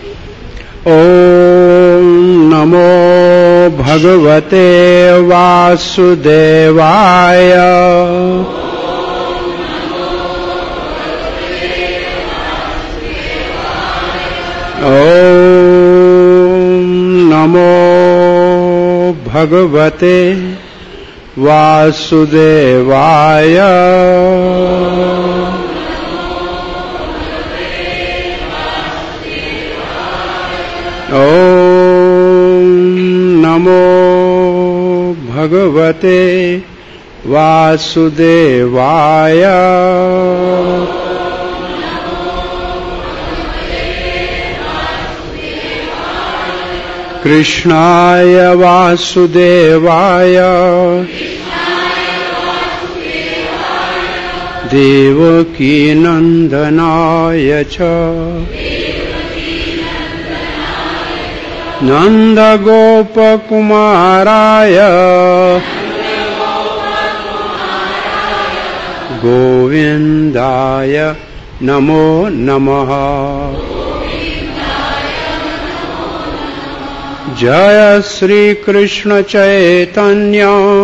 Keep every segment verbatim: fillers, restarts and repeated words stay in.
ॐ नमो भगवते वासुदेवाय। ॐ नमो भगवते वासुदेवाय। ॐ नमो भगवते वासुदेवाय। कृष्णाय वासुदेवाय देवकी नंदनाय च नंदगोपकुमाराय गोविंदाय नमो नमः। जय श्री कृष्ण चैतन्य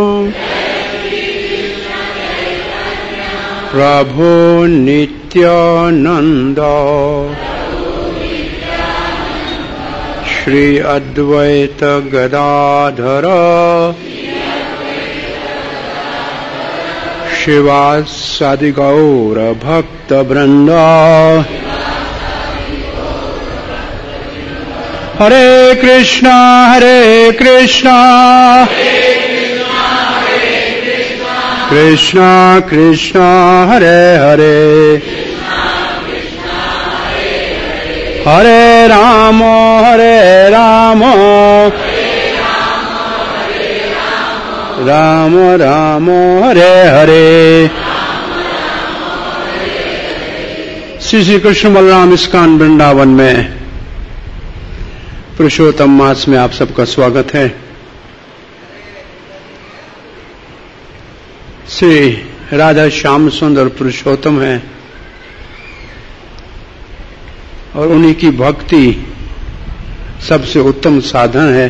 प्रभु नित्यानंद श्री अद्वैत गदाधर शिवासादि गौर भक्त वृंद। हरे कृष्णा हरे कृष्णा कृष्णा कृष्णा हरे हरे हरे राम हरे राम राम राम हरे हरे। श्री श्री कृष्ण बलराम इस्कॉन वृंदावन में पुरुषोत्तम मास में आप सबका स्वागत है। श्री राधा श्याम सुंदर पुरुषोत्तम है और उन्हीं की भक्ति सबसे उत्तम साधन है।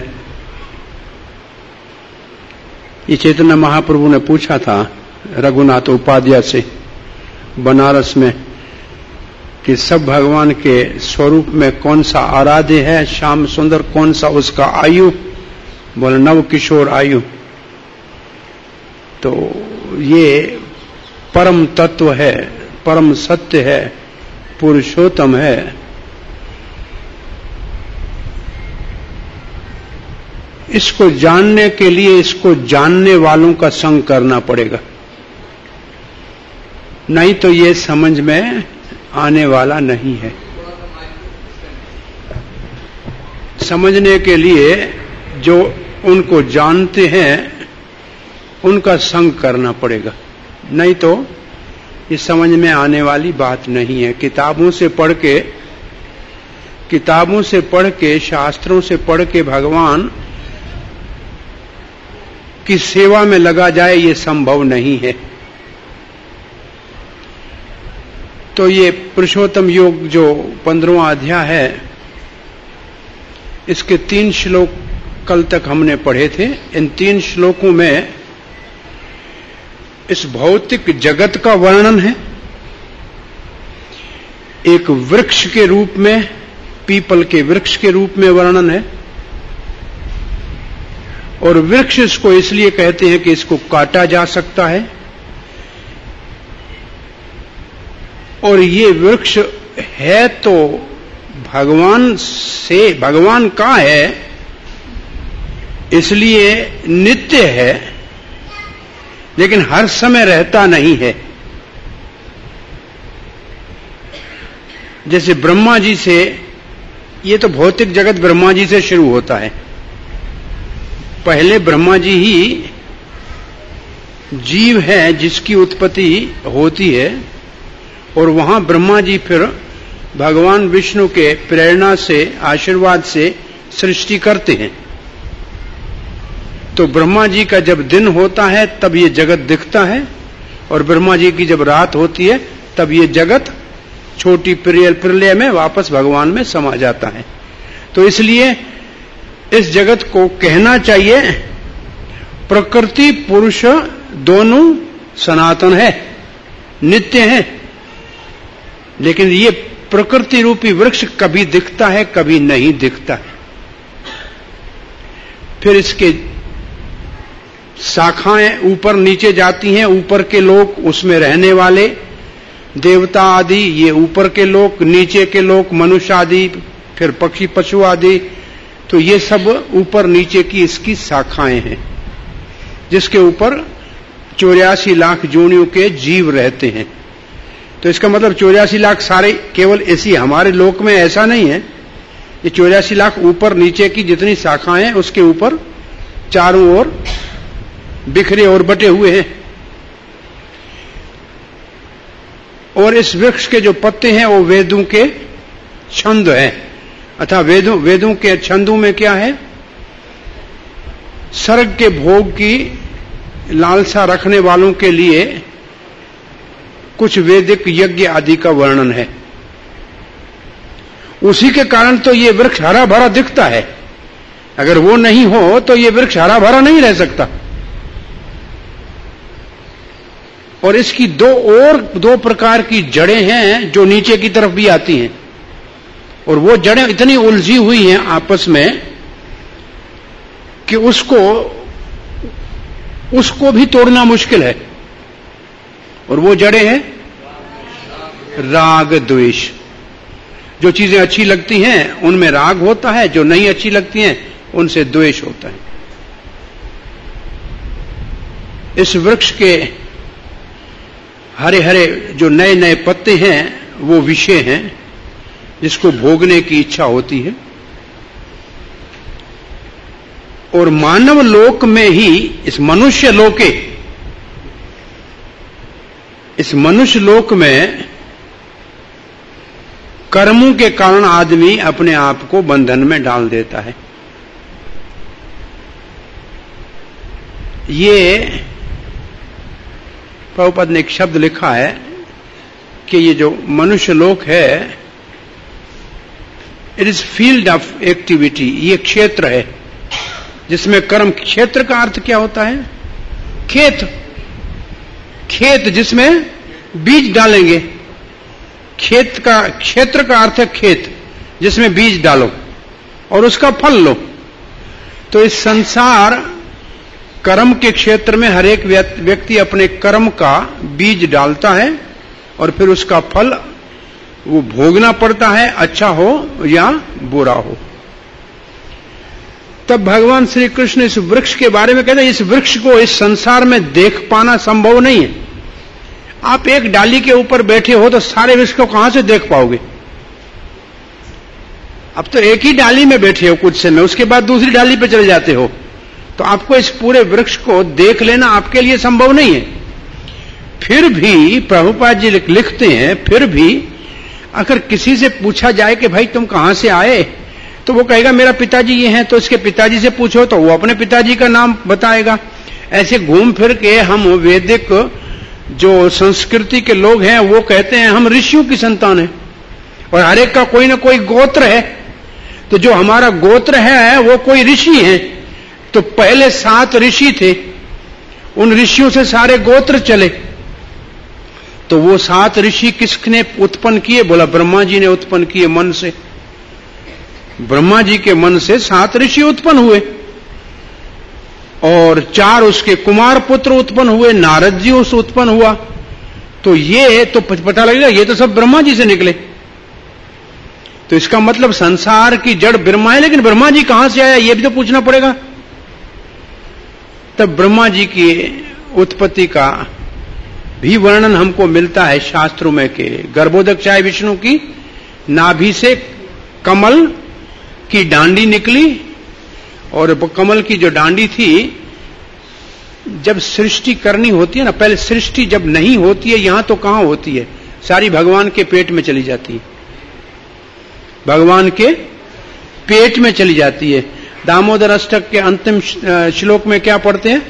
ये चैतन्य महाप्रभु ने पूछा था रघुनाथ उपाध्याय से बनारस में कि सब भगवान के स्वरूप में कौन सा आराध्य है, श्याम सुंदर कौन सा उसका आयु? बोले नव किशोर आयु। तो ये परम तत्व है, परम सत्य है, पुरुषोत्तम है। इसको जानने के लिए इसको जानने वालों का संग करना पड़ेगा, नहीं तो ये समझ में आने वाला नहीं है। समझने के लिए जो उनको जानते हैं उनका संग करना पड़ेगा, नहीं तो ये समझ में आने वाली बात नहीं है। किताबों से पढ़ के किताबों से पढ़ के शास्त्रों से पढ़ के भगवान की सेवा में लगा जाए ये संभव नहीं है। तो ये पुरुषोत्तम योग जो पंद्रहवां अध्याय है, इसके तीन श्लोक कल तक हमने पढ़े थे। इन तीन श्लोकों में इस भौतिक जगत का वर्णन है, एक वृक्ष के रूप में, पीपल के वृक्ष के रूप में वर्णन है। और वृक्ष इसको इसलिए कहते हैं कि इसको काटा जा सकता है, और ये वृक्ष है तो भगवान से, भगवान का है, इसलिए नित्य है, लेकिन हर समय रहता नहीं है। जैसे ब्रह्मा जी से, ये तो भौतिक जगत ब्रह्मा जी से शुरू होता है। पहले ब्रह्मा जी ही जीव है जिसकी उत्पत्ति होती है, और वहां ब्रह्मा जी फिर भगवान विष्णु के प्रेरणा से, आशीर्वाद से सृष्टि करते हैं। तो ब्रह्मा जी का जब दिन होता है तब ये जगत दिखता है, और ब्रह्मा जी की जब रात होती है तब ये जगत छोटी प्रलय में वापस भगवान में समा जाता है। तो इसलिए इस जगत को कहना चाहिए प्रकृति पुरुष दोनों सनातन है, नित्य है। लेकिन ये प्रकृति रूपी वृक्ष कभी दिखता है, कभी नहीं दिखता है। फिर इसके शाखाएं ऊपर नीचे जाती हैं। ऊपर के लोग, उसमें रहने वाले देवता आदि, ये ऊपर के लोग, नीचे के लोग मनुष्य आदि, फिर पक्षी पशु आदि। तो ये सब ऊपर नीचे की इसकी शाखाएं हैं, जिसके ऊपर चौरासी लाख जोनियों के जीव रहते हैं। तो इसका मतलब चौरासी लाख सारे केवल ऐसी हमारे लोक में ऐसा नहीं है। ये चौरासी लाख ऊपर नीचे की जितनी शाखाएं हैं उसके ऊपर चारों ओर बिखरे और बटे हुए हैं। और इस वृक्ष के जो पत्ते हैं वो वेदों के छंद हैं, अथा वेदों वेदों के छंदों में क्या है, स्वर्ग के भोग की लालसा रखने वालों के लिए कुछ वैदिक यज्ञ आदि का वर्णन है। उसी के कारण तो ये वृक्ष हरा भरा दिखता है। अगर वो नहीं हो तो ये वृक्ष हरा भरा नहीं रह सकता। और इसकी दो और दो प्रकार की जड़ें हैं जो नीचे की तरफ भी आती हैं, और वो जड़ें इतनी उलझी हुई हैं आपस में कि उसको उसको भी तोड़ना मुश्किल है। और वो जड़ें हैं राग द्वेष। जो चीजें अच्छी लगती हैं उनमें राग होता है, जो नहीं अच्छी लगती हैं उनसे द्वेष होता है। इस वृक्ष के हरे हरे जो नए नए पत्ते हैं वो विषय हैं जिसको भोगने की इच्छा होती है। और मानव लोक में ही, इस मनुष्य लोके, इस मनुष्य लोक में कर्मों के कारण आदमी अपने आप को बंधन में डाल देता है। ये प्रभुपाद ने एक शब्द लिखा है कि ये जो मनुष्य लोक है, it is field of activity. ये क्षेत्र है जिसमें कर्म। क्षेत्र का अर्थ क्या होता है? खेत। खेत जिसमें बीज डालेंगे। खेत का, क्षेत्र का अर्थ है खेत जिसमें बीज डालो और उसका फल लो। तो इस संसार कर्म के क्षेत्र में हर एक व्यक्ति अपने कर्म का बीज डालता है और फिर उसका फल वो भोगना पड़ता है, अच्छा हो या बुरा हो। तब भगवान श्री कृष्ण इस वृक्ष के बारे में कहते हैं, इस वृक्ष को इस संसार में देख पाना संभव नहीं है। आप एक डाली के ऊपर बैठे हो तो सारे वृक्ष को कहां से देख पाओगे? अब तो एक ही डाली में बैठे हो कुछ समय, उसके बाद दूसरी डाली पे चले जाते हो, तो आपको इस पूरे वृक्ष को देख लेना आपके लिए संभव नहीं है। फिर भी प्रभुपाद जी लिखते हैं, फिर भी अगर किसी से पूछा जाए कि भाई तुम कहां से आए, तो वो कहेगा मेरा पिताजी ये हैं, तो इसके पिताजी से पूछो तो वो अपने पिताजी का नाम बताएगा। ऐसे घूम फिर के हम वैदिक जो संस्कृति के लोग हैं वो कहते हैं हम ऋषियों की संतान हैं, और हर एक का कोई ना कोई गोत्र है। तो जो हमारा गोत्र है वो कोई ऋषि है। तो पहले सात ऋषि थे, उन ऋषियों से सारे गोत्र चले। तो वो सात ऋषि किसने उत्पन्न किए? बोला ब्रह्मा जी ने उत्पन्न किए मन से। ब्रह्मा जी के मन से सात ऋषि उत्पन्न हुए और चार उसके कुमार पुत्र उत्पन्न हुए, नारद जी उस उत्पन्न हुआ। तो ये तो पता लगेगा ये तो सब ब्रह्मा जी से निकले। तो इसका मतलब संसार की जड़ ब्रह्मा है, लेकिन ब्रह्मा जी कहां से आया ये भी तो पूछना पड़ेगा। तब ब्रह्मा जी की उत्पत्ति का भी वर्णन हमको मिलता है शास्त्रों में के गर्भोदक्षाय विष्णु की नाभि से कमल की डांडी निकली, और कमल की जो डांडी थी, जब सृष्टि करनी होती है ना, पहले सृष्टि जब नहीं होती है यहां तो कहां होती है, सारी भगवान के पेट में चली जाती है, भगवान के पेट में चली जाती है। दामोदर अष्टक के अंतिम श्लोक में क्या पढ़ते हैं?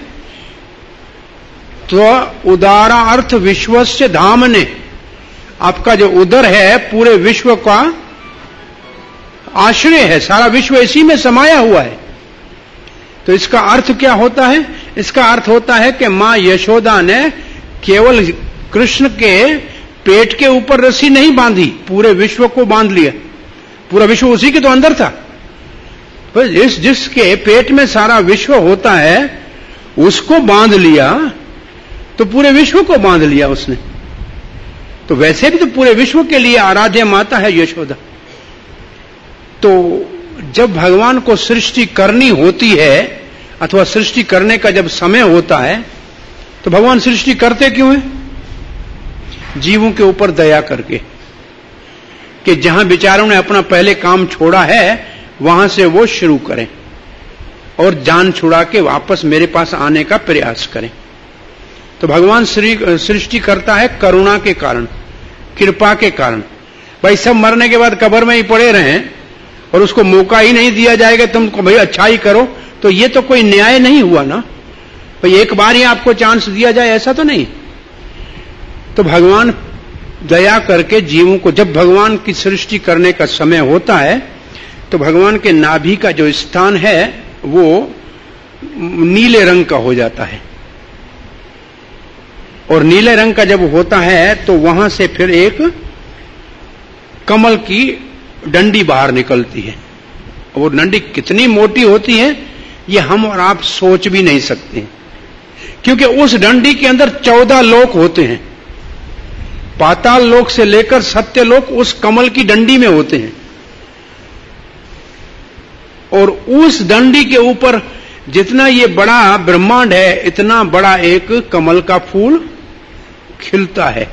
तो उदारा अर्थ विश्वस्य धामने, आपका जो उदर है पूरे विश्व का आश्रय है, सारा विश्व इसी में समाया हुआ है। तो इसका अर्थ क्या होता है? इसका अर्थ होता है कि मां यशोदा ने केवल कृष्ण के पेट के ऊपर रस्सी नहीं बांधी, पूरे विश्व को बांध लिया। पूरा विश्व उसी के तो अंदर था। बस इस जिसके पेट में सारा विश्व होता है उसको बांध लिया, तो पूरे विश्व को बांध लिया उसने। तो वैसे भी तो पूरे विश्व के लिए आराध्य माता है यशोदा। तो जब भगवान को सृष्टि करनी होती है अथवा सृष्टि करने का जब समय होता है, तो भगवान सृष्टि करते क्यों है? जीवों के ऊपर दया करके, कि जहां बेचारों ने अपना पहले काम छोड़ा है वहां से वो शुरू करें और जान छुड़ा के वापस मेरे पास आने का प्रयास करें। तो भगवान सृष्टि करता है करुणा के कारण, कृपा के कारण। भाई सब मरने के बाद कब्र में ही पड़े रहें और उसको मौका ही नहीं दिया जाएगा तुमको भाई अच्छा ही करो, तो ये तो कोई न्याय नहीं हुआ ना। भाई एक बार ही आपको चांस दिया जाए, ऐसा तो नहीं। तो भगवान दया करके जीवों को, जब भगवान की सृष्टि करने का समय होता है तो भगवान के नाभि का जो स्थान है वो नीले रंग का हो जाता है, और नीले रंग का जब होता है तो वहां से फिर एक कमल की डंडी बाहर निकलती है। वो डंडी कितनी मोटी होती है ये हम और आप सोच भी नहीं सकते, क्योंकि उस डंडी के अंदर चौदह लोक होते हैं। पाताल लोक से लेकर सत्य लोक उस कमल की डंडी में होते हैं, और उस डंडी के ऊपर जितना ये बड़ा ब्रह्मांड है इतना बड़ा एक कमल का फूल खिलता है।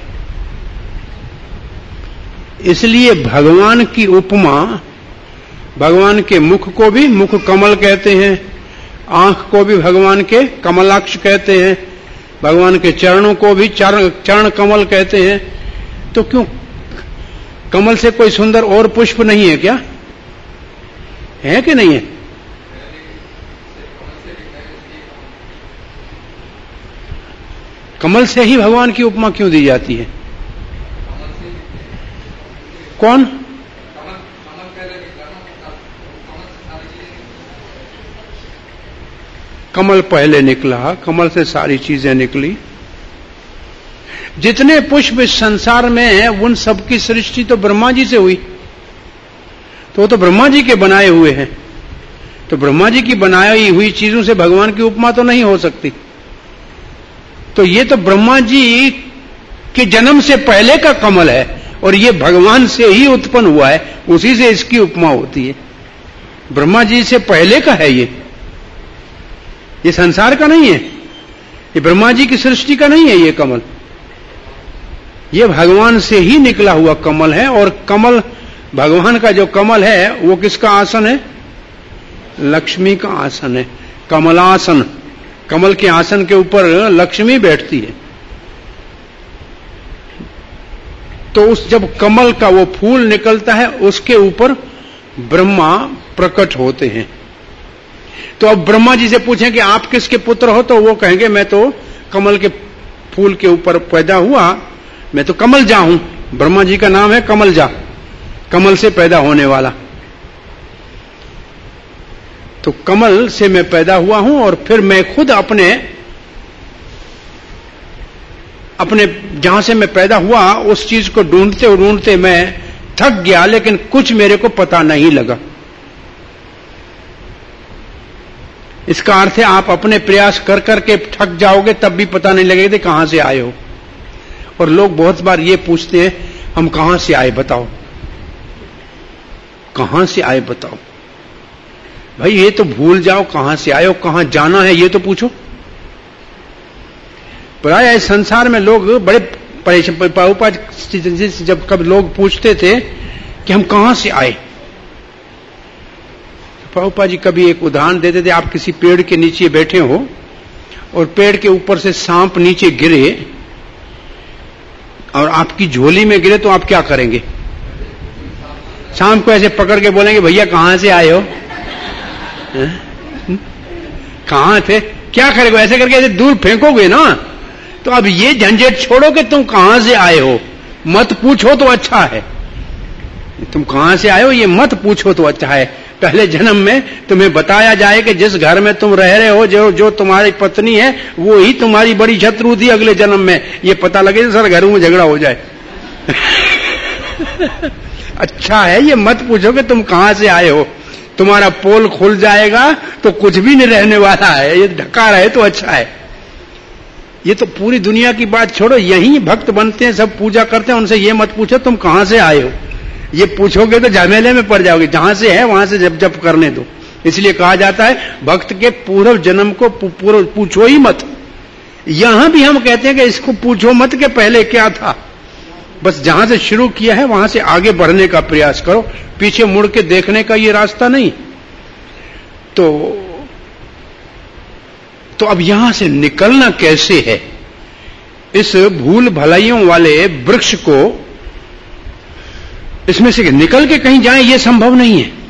इसलिए भगवान की उपमा, भगवान के मुख को भी मुख कमल कहते हैं, आंख को भी भगवान के कमलाक्ष कहते हैं, भगवान के चरणों को भी चरण चरण कमल कहते हैं। तो क्यों कमल से कोई सुंदर और पुष्प नहीं है क्या? है कि नहीं है? कमल से ही भगवान की उपमा क्यों दी जाती है? कौन? कमल पहले निकला, कमल से सारी चीजें निकली। जितने पुष्प इस संसार में हैं उन सबकी सृष्टि तो ब्रह्मा जी से हुई, तो वो तो ब्रह्मा जी के बनाए हुए हैं। तो ब्रह्मा जी की बनाई हुई चीजों से भगवान की उपमा तो नहीं हो सकती। तो ये तो ब्रह्मा जी के जन्म से पहले का कमल है और ये भगवान से ही उत्पन्न हुआ है, उसी से इसकी उपमा होती है। ब्रह्मा जी से पहले का है ये ये संसार का नहीं है, ये ब्रह्मा जी की सृष्टि का नहीं है। ये कमल ये भगवान से ही निकला हुआ कमल है, और कमल भगवान का जो कमल है वो किसका आसन है? लक्ष्मी का आसन है, कमलासन। कमल के आसन के ऊपर लक्ष्मी बैठती है। तो उस जब कमल का वो फूल निकलता है उसके ऊपर ब्रह्मा प्रकट होते हैं। तो अब ब्रह्मा जी से पूछें कि आप किसके पुत्र हो, तो वो कहेंगे मैं तो कमल के फूल के ऊपर पैदा हुआ, मैं तो कमलजा हूं। ब्रह्मा जी का नाम है कमलजा, कमल से पैदा होने वाला। तो कमल से मैं पैदा हुआ हूं और फिर मैं खुद अपने अपने जहां से मैं पैदा हुआ उस चीज को ढूंढते ढूंढते मैं थक गया, लेकिन कुछ मेरे को पता नहीं लगा। इसका अर्थ है आप अपने प्रयास कर करके थक जाओगे तब भी पता नहीं लगेगा कहां से आए हो। और लोग बहुत बार ये पूछते हैं हम कहां से आए बताओ, कहां से आए बताओ। भाई ये तो भूल जाओ कहां से आए हो, कहां जाना है ये तो पूछो। प्राय संसार में लोग बड़े परेशान, जब कब लोग पूछते थे कि हम कहां से आए, प्रभुपाद जी कभी एक उदाहरण देते थे। आप किसी पेड़ के नीचे बैठे हो और पेड़ के ऊपर से सांप नीचे गिरे और आपकी झोली में गिरे तो आप क्या करेंगे? सांप को ऐसे पकड़ के बोलेंगे भैया कहां से आए हो, कहां थे, क्या करेंगे? ऐसे करके ऐसे दूर फेंकोगे ना। तो अब ये झंझट छोड़ो कि तुम कहां से आए हो, मत पूछो तो अच्छा है। तुम कहां से आए हो ये मत पूछो तो अच्छा है। पहले जन्म में तुम्हें बताया जाए कि जिस घर में तुम रह रहे हो, जो जो तुम्हारी पत्नी है वो ही तुम्हारी बड़ी शत्रु थी अगले जन्म में, ये पता लगे तो सर घरों में झगड़ा हो जाए। अच्छा है ये मत पूछो कि तुम कहां से आए हो, तुम्हारा पोल खुल जाएगा तो कुछ भी नहीं रहने वाला है, ये ढका रहे तो अच्छा है। ये तो पूरी दुनिया की बात छोड़ो, यही भक्त बनते हैं, सब पूजा करते हैं, उनसे ये मत पूछो तुम कहां से आए हो, ये पूछोगे तो झमेले में पड़ जाओगे। जहां से है वहां से जब जब करने दो। इसलिए कहा जाता है भक्त के पूर्व जन्म को पूर्व पूछो ही मत। यहां भी हम कहते हैं कि इसको पूछो मत के पहले क्या था, बस जहां से शुरू किया है वहां से आगे बढ़ने का प्रयास करो, पीछे मुड़ के देखने का ये रास्ता नहीं। तो तो अब यहां से निकलना कैसे है? इस भूल भलाइयों वाले वृक्ष को, इसमें से निकल के कहीं जाए ये संभव नहीं है।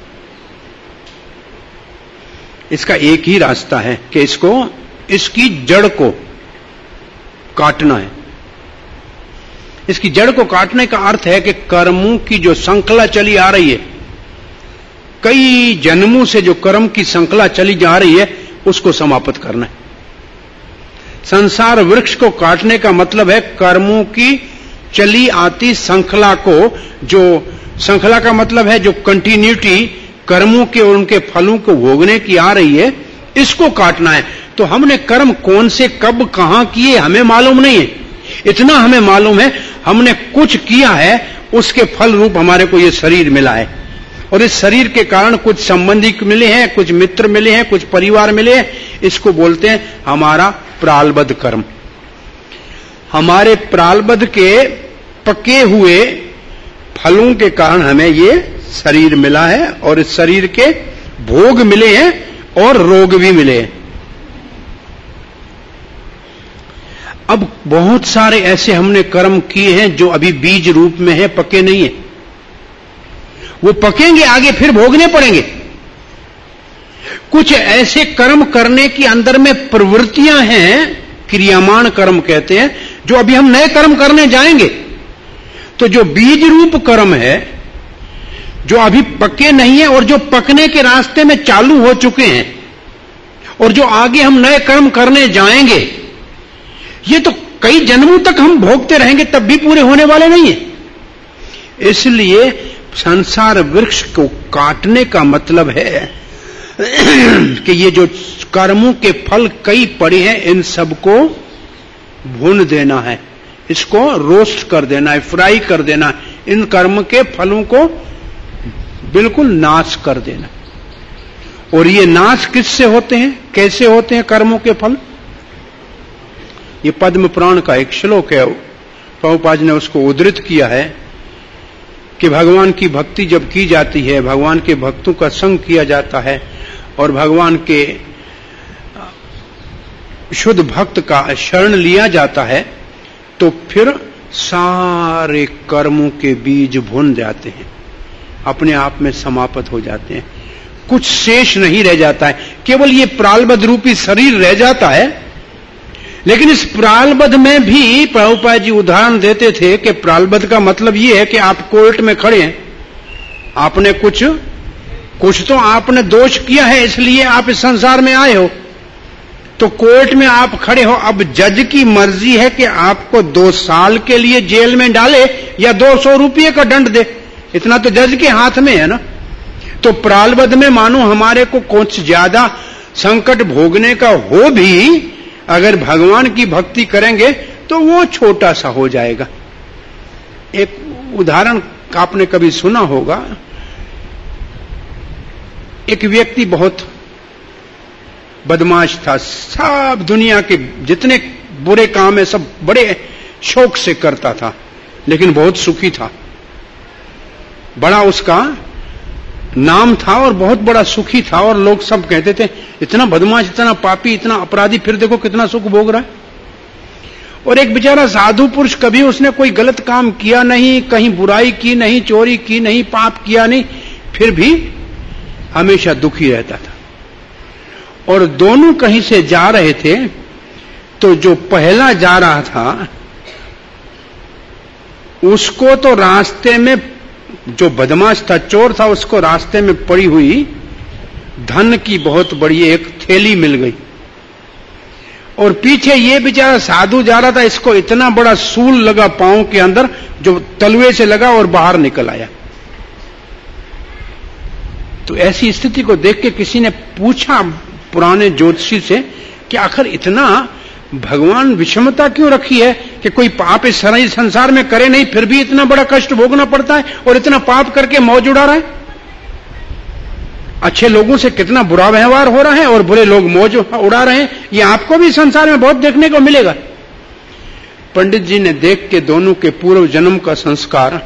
इसका एक ही रास्ता है कि इसको, इसकी जड़ को काटना है। इसकी जड़ को काटने का अर्थ है कि कर्मों की जो श्रृंखला चली आ रही है, कई जन्मों से जो कर्म की श्रृंखला चली जा रही है, उसको समाप्त करना है। संसार वृक्ष को काटने का मतलब है कर्मों की चली आती श्रृंखला को, जो श्रृंखला का मतलब है जो कंटिन्यूटी कर्मों के और उनके फलों को भोगने की आ रही है, इसको काटना है। तो हमने कर्म कौन से कब कहां किए हमें मालूम नहीं है, इतना हमें मालूम है हमने कुछ किया है, उसके फल रूप हमारे को ये शरीर मिला है, और इस शरीर के कारण कुछ संबंधी मिले हैं, कुछ मित्र मिले हैं, कुछ परिवार मिले हैं, इसको बोलते हैं हमारा प्रारब्ध कर्म। हमारे प्रारब्ध के पके हुए फलों के कारण हमें ये शरीर मिला है, और इस शरीर के भोग मिले हैं और रोग भी मिले हैं। अब बहुत सारे ऐसे हमने कर्म किए हैं जो अभी बीज रूप में है, पके नहीं है, वो पकेंगे आगे फिर भोगने पड़ेंगे। कुछ ऐसे कर्म करने की अंदर में प्रवृत्तियां हैं, क्रियामान कर्म कहते हैं, जो अभी हम नए कर्म करने जाएंगे। तो जो बीज रूप कर्म है, जो अभी पके नहीं है और जो पकने के रास्ते में चालू हो चुके हैं, और जो आगे हम नए कर्म करने जाएंगे, ये तो कई जन्मों तक हम भोगते रहेंगे, तब भी पूरे होने वाले नहीं है। इसलिए संसार वृक्ष को काटने का मतलब है कि ये जो कर्मों के फल कई पड़े हैं, इन सबको भून देना है, इसको रोस्ट कर देना है, फ्राई कर देना है, इन कर्म के फलों को बिल्कुल नाश कर देना। और ये नाश किससे होते हैं, कैसे होते हैं कर्मों के फल? ये पद्म पुराण का एक श्लोक है, प्रभुपाद ने उसको उद्धृत किया है कि भगवान की भक्ति जब की जाती है, भगवान के भक्तों का संग किया जाता है, और भगवान के शुद्ध भक्त का शरण लिया जाता है, तो फिर सारे कर्मों के बीज भुन जाते हैं, अपने आप में समाप्त हो जाते हैं, कुछ शेष नहीं रह जाता है, केवल ये प्रारब्ध रूपी शरीर रह जाता है। लेकिन इस प्रारब्ध में भी प्रभुपाद जी उदाहरण देते थे कि प्रारब्ध का मतलब ये है कि आप कोर्ट में खड़े हैं, आपने कुछ कुछ तो आपने दोष किया है, इसलिए आप इस संसार में आए हो, तो कोर्ट में आप खड़े हो। अब जज की मर्जी है कि आपको दो साल के लिए जेल में डाले या दो सौ रुपये का दंड दे, इतना तो जज के हाथ में है ना। तो प्रारब्ध में मानो हमारे को कुछ ज्यादा संकट भोगने का हो भी, अगर भगवान की भक्ति करेंगे तो वो छोटा सा हो जाएगा। एक उदाहरण आपने कभी सुना होगा, एक व्यक्ति बहुत बदमाश था, सब दुनिया के जितने बुरे काम है सब बड़े शौक से करता था, लेकिन बहुत सुखी था, बड़ा उसका नाम था और बहुत बड़ा सुखी था, और लोग सब कहते थे इतना बदमाश, इतना पापी, इतना अपराधी, फिर देखो कितना सुख भोग रहा है। और एक बेचारा साधु पुरुष, कभी उसने कोई गलत काम किया नहीं, कहीं बुराई की नहीं, चोरी की नहीं, पाप किया नहीं, फिर भी हमेशा दुखी रहता था। और दोनों कहीं से जा रहे थे, तो जो पहला जा रहा था उसको तो रास्ते में जो बदमाश था, चोर था, उसको रास्ते में पड़ी हुई धन की बहुत बड़ी एक थैली मिल गई और पीछे ये बेचारा साधु जा रहा था, इसको इतना बड़ा सूल लगा पांव के अंदर जो तलवे से लगा और बाहर निकल आया। तो ऐसी स्थिति को देख के किसी ने पूछा पुराने ज्योतिषी से कि आखिर इतना भगवान विषमता क्यों रखी है कि कोई पाप इस संसार में करे नहीं, फिर भी इतना बड़ा कष्ट भोगना पड़ता है और इतना पाप करके मौज उड़ा रहा है। अच्छे लोगों से कितना बुरा व्यवहार हो रहा है और बुरे लोग मौज उड़ा रहे हैं, ये आपको भी संसार में बहुत देखने को मिलेगा। पंडित जी ने देख के दोनों के पूर्व जन्म का संस्कार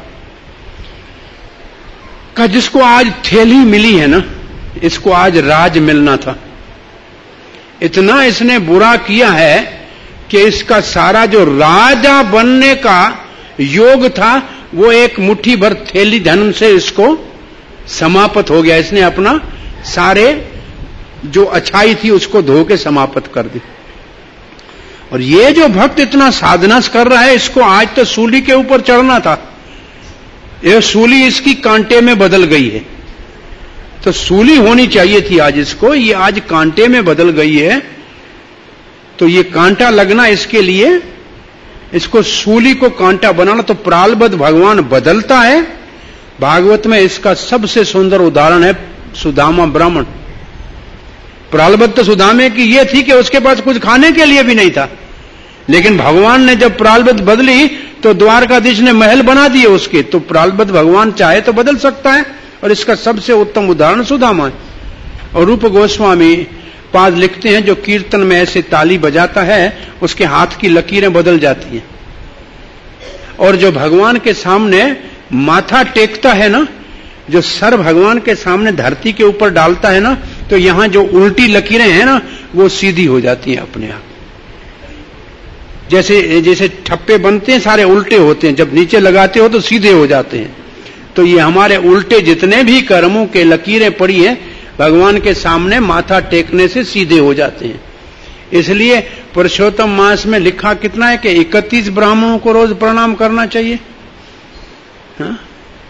का, जिसको आज थैली मिली है ना, इसको आज राज मिलना था। इतना इसने बुरा किया है कि इसका सारा जो राजा बनने का योग था वो एक मुट्ठी भर थैली धन से इसको समाप्त हो गया। इसने अपना सारे जो अच्छाई थी उसको धो के समाप्त कर दी। और ये जो भक्त इतना साधना कर रहा है, इसको आज तो सूली के ऊपर चढ़ना था, ये सूली इसकी कांटे में बदल गई है। तो सूली होनी चाहिए थी आज इसको, ये आज कांटे में बदल गई है। तो ये कांटा लगना इसके लिए, इसको सूली को कांटा बनाना, तो प्रालब्ध भगवान बदलता है। भागवत में इसका सबसे सुंदर उदाहरण है सुदामा ब्राह्मण। प्रालब्ध तो सुदामे की ये थी कि उसके पास कुछ खाने के लिए भी नहीं था, लेकिन भगवान ने जब प्रालब्ध बदली तो द्वारकाधीश ने महल बना दिए उसके। तो प्रालब्ध भगवान चाहे तो बदल सकता है, और इसका सबसे उत्तम उदाहरण सुदामा है। और रूप गोस्वामी पाद लिखते हैं, जो कीर्तन में ऐसे ताली बजाता है उसके हाथ की लकीरें बदल जाती हैं। और जो भगवान के सामने माथा टेकता है ना, जो सर भगवान के सामने धरती के ऊपर डालता है ना, तो यहां जो उल्टी लकीरें हैं ना वो सीधी हो जाती हैं अपने आप। जैसे जैसे ठप्पे बनते हैं सारे उल्टे होते हैं, जब नीचे लगाते हो तो सीधे हो जाते हैं। तो ये हमारे उल्टे जितने भी कर्मों के लकीरें पड़ी हैं भगवान के सामने माथा टेकने से सीधे हो जाते हैं। इसलिए पुरुषोत्तम मास में लिखा कितना है कि इकतीस ब्राह्मणों को रोज प्रणाम करना चाहिए। हाँ?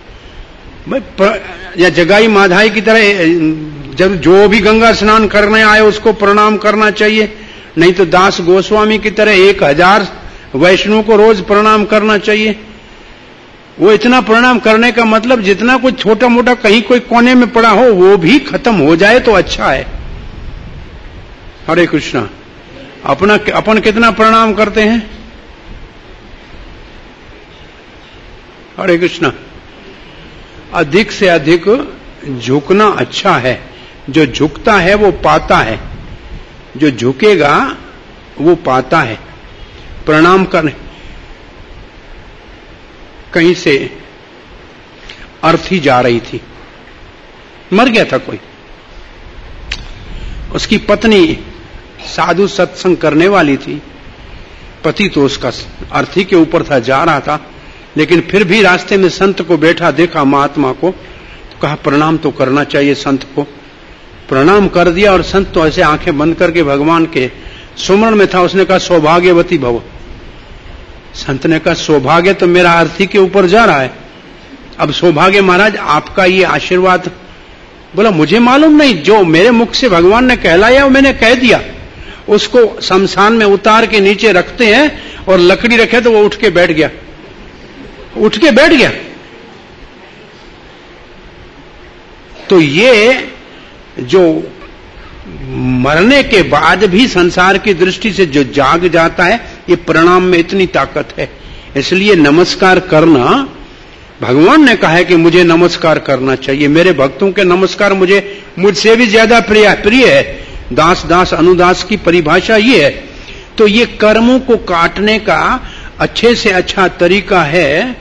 या जगाई माधाई की तरह जब जो भी गंगा स्नान करने आए उसको प्रणाम करना चाहिए, नहीं तो दास गोस्वामी की तरह एक हजार वैष्णव को रोज प्रणाम करना चाहिए। वो इतना प्रणाम करने का मतलब जितना कुछ छोटा मोटा कहीं कोई कोने में पड़ा हो वो भी खत्म हो जाए तो अच्छा है। हरे कृष्णा। अपना अपन कितना प्रणाम करते हैं? हरे कृष्णा। अधिक से अधिक झुकना अच्छा है। जो झुकता है वो पाता है, जो झुकेगा वो पाता है। प्रणाम करने कहीं से अर्थी जा रही थी, मर गया था कोई, उसकी पत्नी साधु सत्संग करने वाली थी, पति तो उसका अर्थी के ऊपर था, जा रहा था, लेकिन फिर भी रास्ते में संत को बैठा देखा, महात्मा को, तो कहा प्रणाम तो करना चाहिए संत को। प्रणाम कर दिया और संत तो ऐसे आंखें बंद करके भगवान के सुमरण में था। उसने कहा सौभाग्यवती भव। संत ने कहा सौभाग्य तो मेरा अर्थी के ऊपर जा रहा है, अब सौभाग्य महाराज आपका ये आशीर्वाद। बोला मुझे मालूम नहीं, जो मेरे मुख से भगवान ने कहलाया वो मैंने कह दिया। उसको शमशान में उतार के नीचे रखते हैं और लकड़ी रखे तो वो उठ के बैठ गया, उठ के बैठ गया। तो ये जो मरने के बाद भी संसार की दृष्टि से जो जाग जाता है, ये प्रणाम में इतनी ताकत है। इसलिए नमस्कार करना, भगवान ने कहा है कि मुझे नमस्कार करना चाहिए, मेरे भक्तों के नमस्कार मुझे मुझसे भी ज्यादा प्रिय प्रिय है। दास दास अनुदास की परिभाषा ये है। तो ये कर्मों को काटने का अच्छे से अच्छा तरीका है।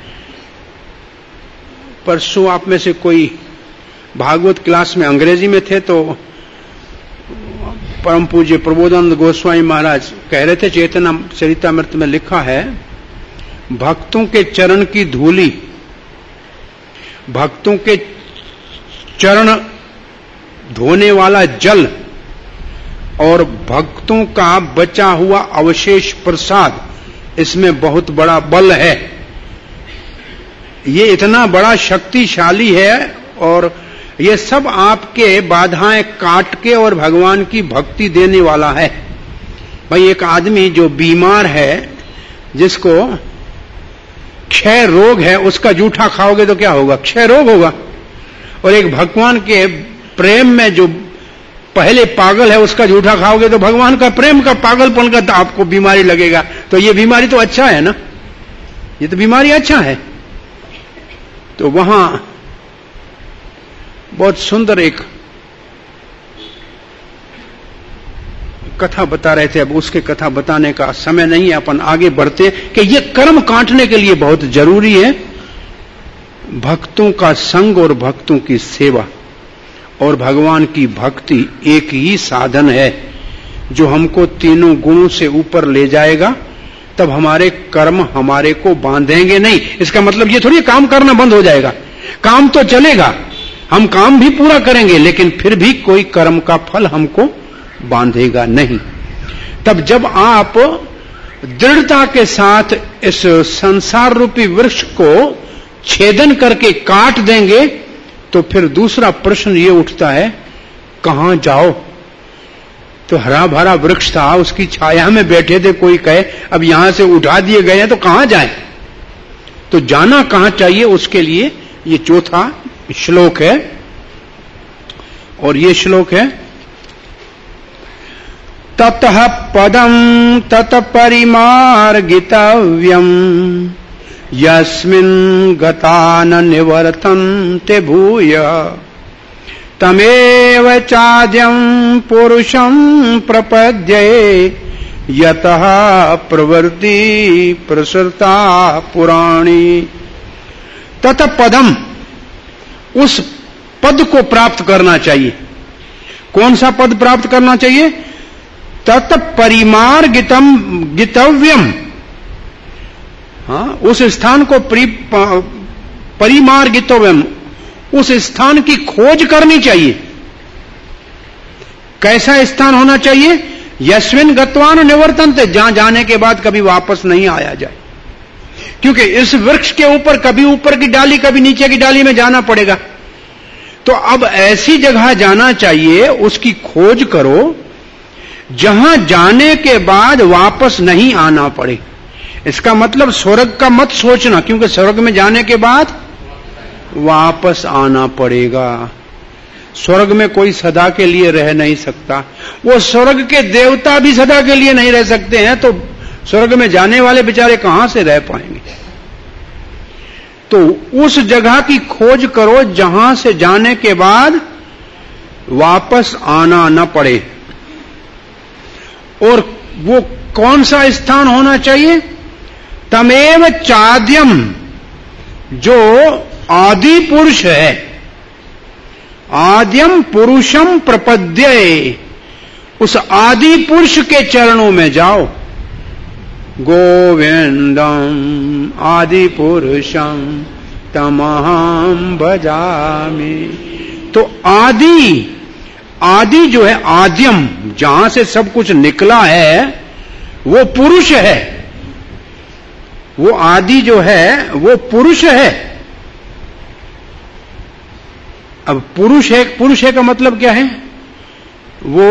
परसों आप में से कोई भागवत क्लास में अंग्रेजी में थे तो परम पूज्य प्रबोधानंद गोस्वामी महाराज कह रहे थे, चेतना चरितामृत में लिखा है, भक्तों के चरण की धूली, भक्तों के चरण धोने वाला जल और भक्तों का बचा हुआ अवशेष प्रसाद, इसमें बहुत बड़ा बल है। ये इतना बड़ा शक्तिशाली है और ये सब आपके बाधाएं काट के और भगवान की भक्ति देने वाला है। भाई एक आदमी जो बीमार है, जिसको क्षय रोग है, उसका जूठा खाओगे तो क्या होगा? क्षय रोग होगा। और एक भगवान के प्रेम में जो पहले पागल है, उसका जूठा खाओगे तो भगवान का प्रेम का पागलपन का आपको बीमारी लगेगा। तो ये बीमारी तो अच्छा है ना, ये तो बीमारी अच्छा है। तो वहां बहुत सुंदर एक कथा बता रहे थे। अब उसके कथा बताने का समय नहीं है, अपन आगे बढ़ते हैं कि ये कर्म काटने के लिए बहुत जरूरी है भक्तों का संग और भक्तों की सेवा। और भगवान की भक्ति एक ही साधन है जो हमको तीनों गुणों से ऊपर ले जाएगा। तब हमारे कर्म हमारे को बांधेंगे नहीं। इसका मतलब ये थोड़ी काम करना बंद हो जाएगा, काम तो चलेगा, हम काम भी पूरा करेंगे, लेकिन फिर भी कोई कर्म का फल हमको बांधेगा नहीं। तब जब आप दृढ़ता के साथ इस संसार रूपी वृक्ष को छेदन करके काट देंगे, तो फिर दूसरा प्रश्न ये उठता है, कहां जाओ? तो हरा भरा वृक्ष था, उसकी छाया में बैठे थे, कोई कहे अब यहां से उठा दिए गए हैं तो कहां जाएं? तो जाना कहां चाहिए, उसके लिए ये चौथा श्लोक है। और ये श्लोक है, ततः पदम तत परिमार्गितव्यम यस्मिन् गता न निवर्तन्ते भूय तमेव चाद्यं पुरुषं प्रपद्ये यतः प्रवृत्ति प्रसृता पुराणी। तत पदम, उस पद को प्राप्त करना चाहिए। कौन सा पद प्राप्त करना चाहिए? तत परिमार्गितम गितव्यम, हाँ, उस स्थान को परिमार्गितव्यम, उस स्थान की खोज करनी चाहिए। कैसा स्थान होना चाहिए? यस्मिन् गत्वान निवर्तन्ते, जहां जाने के बाद कभी वापस नहीं आया जाए। क्योंकि इस वृक्ष के ऊपर कभी ऊपर की डाली कभी नीचे की डाली में जाना पड़ेगा। तो अब ऐसी जगह जाना चाहिए, उसकी खोज करो जहां जाने के बाद वापस नहीं आना पड़े। इसका मतलब स्वर्ग का मत सोचना, क्योंकि स्वर्ग में जाने के बाद वापस आना पड़ेगा। स्वर्ग में कोई सदा के लिए रह नहीं सकता, वो स्वर्ग के देवता भी सदा के लिए नहीं रह सकते हैं, तो स्वर्ग में जाने वाले बेचारे कहां से रह पाएंगे? तो उस जगह की खोज करो जहां से जाने के बाद वापस आना न पड़े। और वो कौन सा स्थान होना चाहिए? तमेव चाद्यम, जो आदि पुरुष है, आद्यम पुरुषम प्रपद्ये, उस आदि पुरुष के चरणों में जाओ। गोविंदम आदि पुरुषम तमहम भजामि। तो आदि, आदि जो है, आद्यम, जहां से सब कुछ निकला है, वो पुरुष है। वो आदि जो है वो पुरुष है। अब पुरुष है, पुरुष है का मतलब क्या है? वो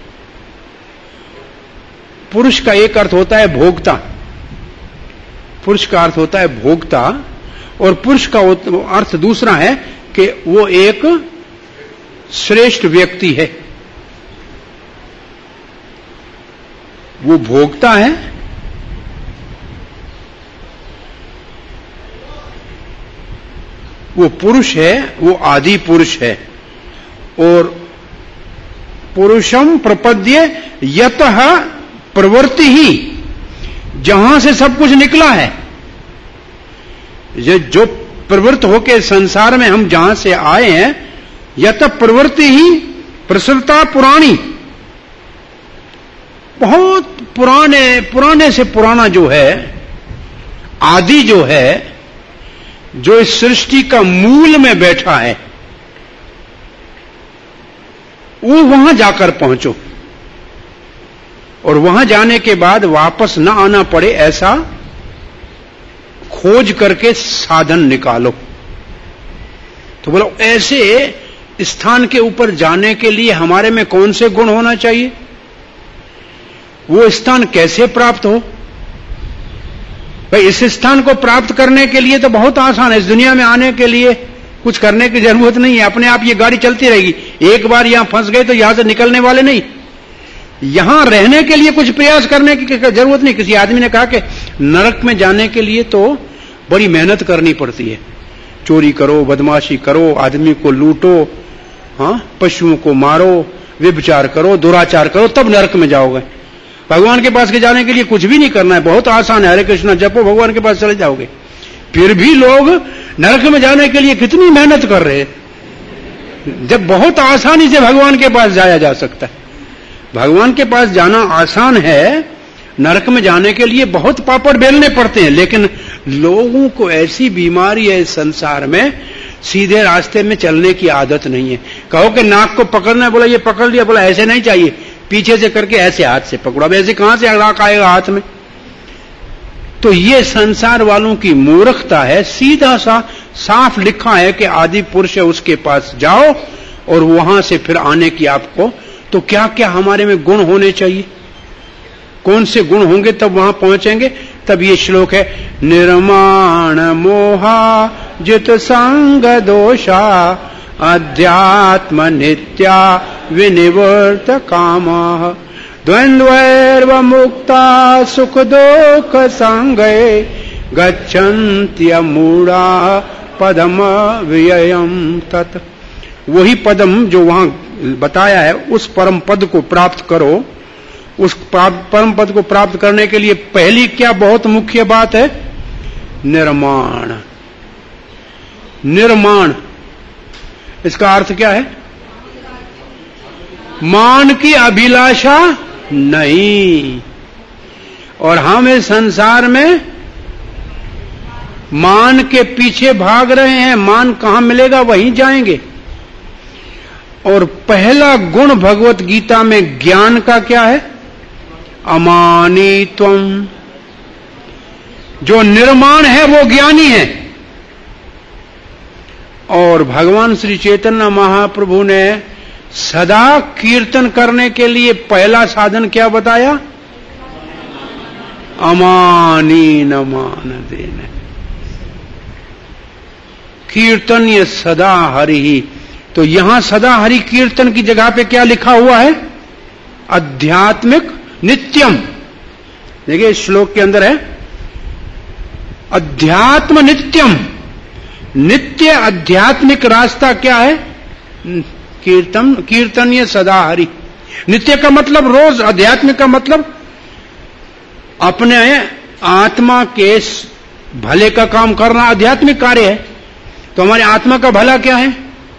पुरुष का एक अर्थ होता है भोक्ता, पुरुष का अर्थ होता है भोक्ता, और पुरुष का अर्थ दूसरा है कि वो एक श्रेष्ठ व्यक्ति है। वो भोक्ता है, वो पुरुष है, वो आदि पुरुष है। और पुरुषम प्रपद्ये यतः प्रवृत्ति ही, जहां से सब कुछ निकला है, जो प्रवृत्त होकर संसार में हम जहां से आए हैं, यत प्रवृत्ति ही प्रसृता पुराणी, बहुत पुराने पुराने से पुराना जो है, आदि जो है, जो इस सृष्टि का मूल में बैठा है, वो वहां जाकर पहुंचो। और वहां जाने के बाद वापस न आना पड़े, ऐसा खोज करके साधन निकालो। तो बोलो ऐसे स्थान के ऊपर जाने के लिए हमारे में कौन से गुण होना चाहिए, वो स्थान कैसे प्राप्त हो? भाई इस स्थान को प्राप्त करने के लिए तो बहुत आसान है। इस दुनिया में आने के लिए कुछ करने की जरूरत नहीं है, अपने आप ये गाड़ी चलती रहेगी। एक बार यहां फंस गए तो यहां से निकलने वाले नहीं। यहां रहने के लिए कुछ प्रयास करने की जरूरत नहीं। किसी आदमी ने कहा कि नरक में जाने के लिए तो बड़ी मेहनत करनी पड़ती है, चोरी करो, बदमाशी करो, आदमी को लूटो, हाँ, पशुओं को मारो, व्यभिचार करो, दुराचार करो, तब नरक में जाओगे। भगवान के पास के जाने के लिए कुछ भी नहीं करना है, बहुत आसान है, हरे कृष्णा जपो, भगवान के पास चले जाओगे। फिर भी लोग नरक में जाने के लिए कितनी मेहनत कर रहे हैं, जब बहुत आसानी से भगवान के पास जाया जा सकता है। भगवान के पास जाना आसान है, नरक में जाने के लिए बहुत पापड़ बेलने पड़ते हैं। लेकिन लोगों को ऐसी बीमारी है इस संसार में, सीधे रास्ते में चलने की आदत नहीं है। कहो कि नाक को पकड़ना है, बोला ये पकड़ लिया, बोला ऐसे नहीं चाहिए, पीछे से करके ऐसे हाथ से पकड़ो। अब ऐसे कहां से राख आएगा हाथ में? तो ये संसार वालों की मूर्खता है। सीधा सा साफ लिखा है कि आदि पुरुष है, उसके पास जाओ और वहां से फिर आने की आपको। तो क्या क्या हमारे में गुण होने चाहिए, कौन से गुण होंगे तब वहां पहुंचेंगे? तब ये श्लोक है, निर्माण मोहा जित संग दोषा अध्यात्म नित्या विनिवर्त कामः द्वंद्वैर्व मुक्ता सुख दुख संगे गच्छन्त्य मूढ़ा पदम व्ययम तत्। वही पदम जो वहां बताया है, उस परम पद को प्राप्त करो। उस परम पद को प्राप्त करने के लिए पहली क्या बहुत मुख्य बात है? निर्माण। निर्माण इसका अर्थ क्या है? मान की अभिलाषा नहीं। और हम इस संसार में मान के पीछे भाग रहे हैं। मान कहां मिलेगा, वहीं जाएंगे। और पहला गुण भगवत गीता में ज्ञान का क्या है? अमानित्वम। जो निर्माण है वो ज्ञानी है। और भगवान श्री चैतन्य महाप्रभु ने सदा कीर्तन करने के लिए पहला साधन क्या बताया? अमानी न मान देना। कीर्तन ये सदा हरि ही। तो यहां सदा हरि कीर्तन की जगह पे क्या लिखा हुआ है? आध्यात्मिक नित्यम। देखिए श्लोक के अंदर है अध्यात्म नित्यम। नित्य आध्यात्मिक रास्ता क्या है? कीर्तन। कीर्तन ये सदा हरि। नित्य का मतलब रोज, आध्यात्मिक का मतलब अपने आत्मा के भले का काम करना आध्यात्मिक कार्य है। तो हमारी आत्मा का भला क्या है?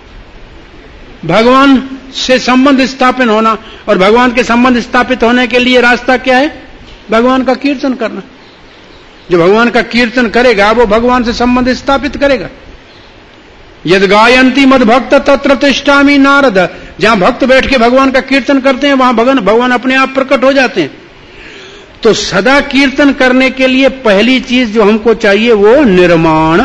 भगवान से संबंध स्थापित होना। और भगवान के संबंध स्थापित होने के लिए रास्ता क्या है? भगवान का कीर्तन करना। जो भगवान का कीर्तन करेगा वो भगवान से संबंध स्थापित करेगा। यद गायंती मद भक्त तत्र तिष्ठामि नारद। जहां भक्त बैठ के भगवान का कीर्तन करते हैं वहां भगवान भगवान अपने आप प्रकट हो जाते हैं। तो सदा कीर्तन करने के लिए पहली चीज जो हमको चाहिए वो निर्माण।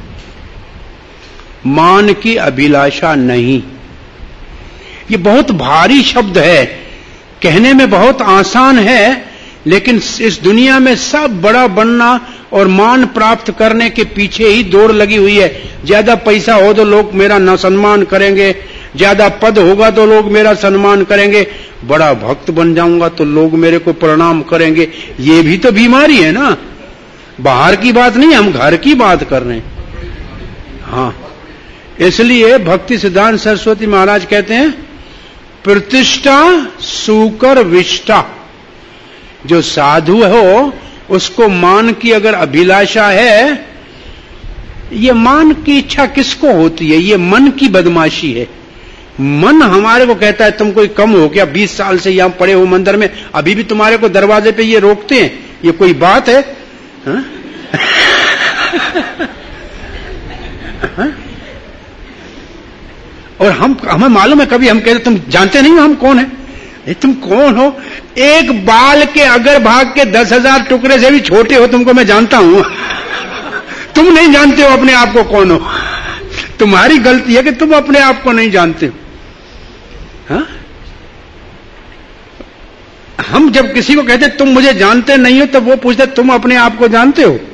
मान की अभिलाषा नहीं। ये बहुत भारी शब्द है, कहने में बहुत आसान है, लेकिन इस दुनिया में सब बड़ा बनना और मान प्राप्त करने के पीछे ही दौड़ लगी हुई है। ज्यादा पैसा हो तो लोग मेरा न सम्मान करेंगे, ज्यादा पद होगा तो लोग मेरा सम्मान करेंगे, बड़ा भक्त बन जाऊंगा तो लोग मेरे को प्रणाम करेंगे। ये भी तो बीमारी है ना। बाहर की बात नहीं, हम घर की बात कर रहे हैं। हाँ, इसलिए भक्ति सिद्धांत सरस्वती महाराज कहते हैं प्रतिष्ठा सुकर विष्ठा। जो साधु हो उसको मान की अगर अभिलाषा है, ये मान की इच्छा किसको होती है? ये मन की बदमाशी है। मन हमारे को कहता है तुम कोई कम हो क्या, बीस साल से यहां पड़े हो मंदिर में, अभी भी तुम्हारे को दरवाजे पे ये रोकते हैं, ये कोई बात है? हा? हा? और हम हमें मालूम है, कभी हम कहते तुम जानते नहीं हो हम कौन है? ए, तुम कौन हो? एक बाल के अगर भाग के दस हजार टुकड़े से भी छोटे हो तुमको मैं जानता हूं। तुम नहीं जानते हो अपने आप को कौन हो। तुम्हारी गलती है कि तुम अपने आप को नहीं जानते हो। हाँ? हम जब किसी को कहते तुम मुझे जानते नहीं हो, तब वो पूछते तुम अपने आप को जानते हो।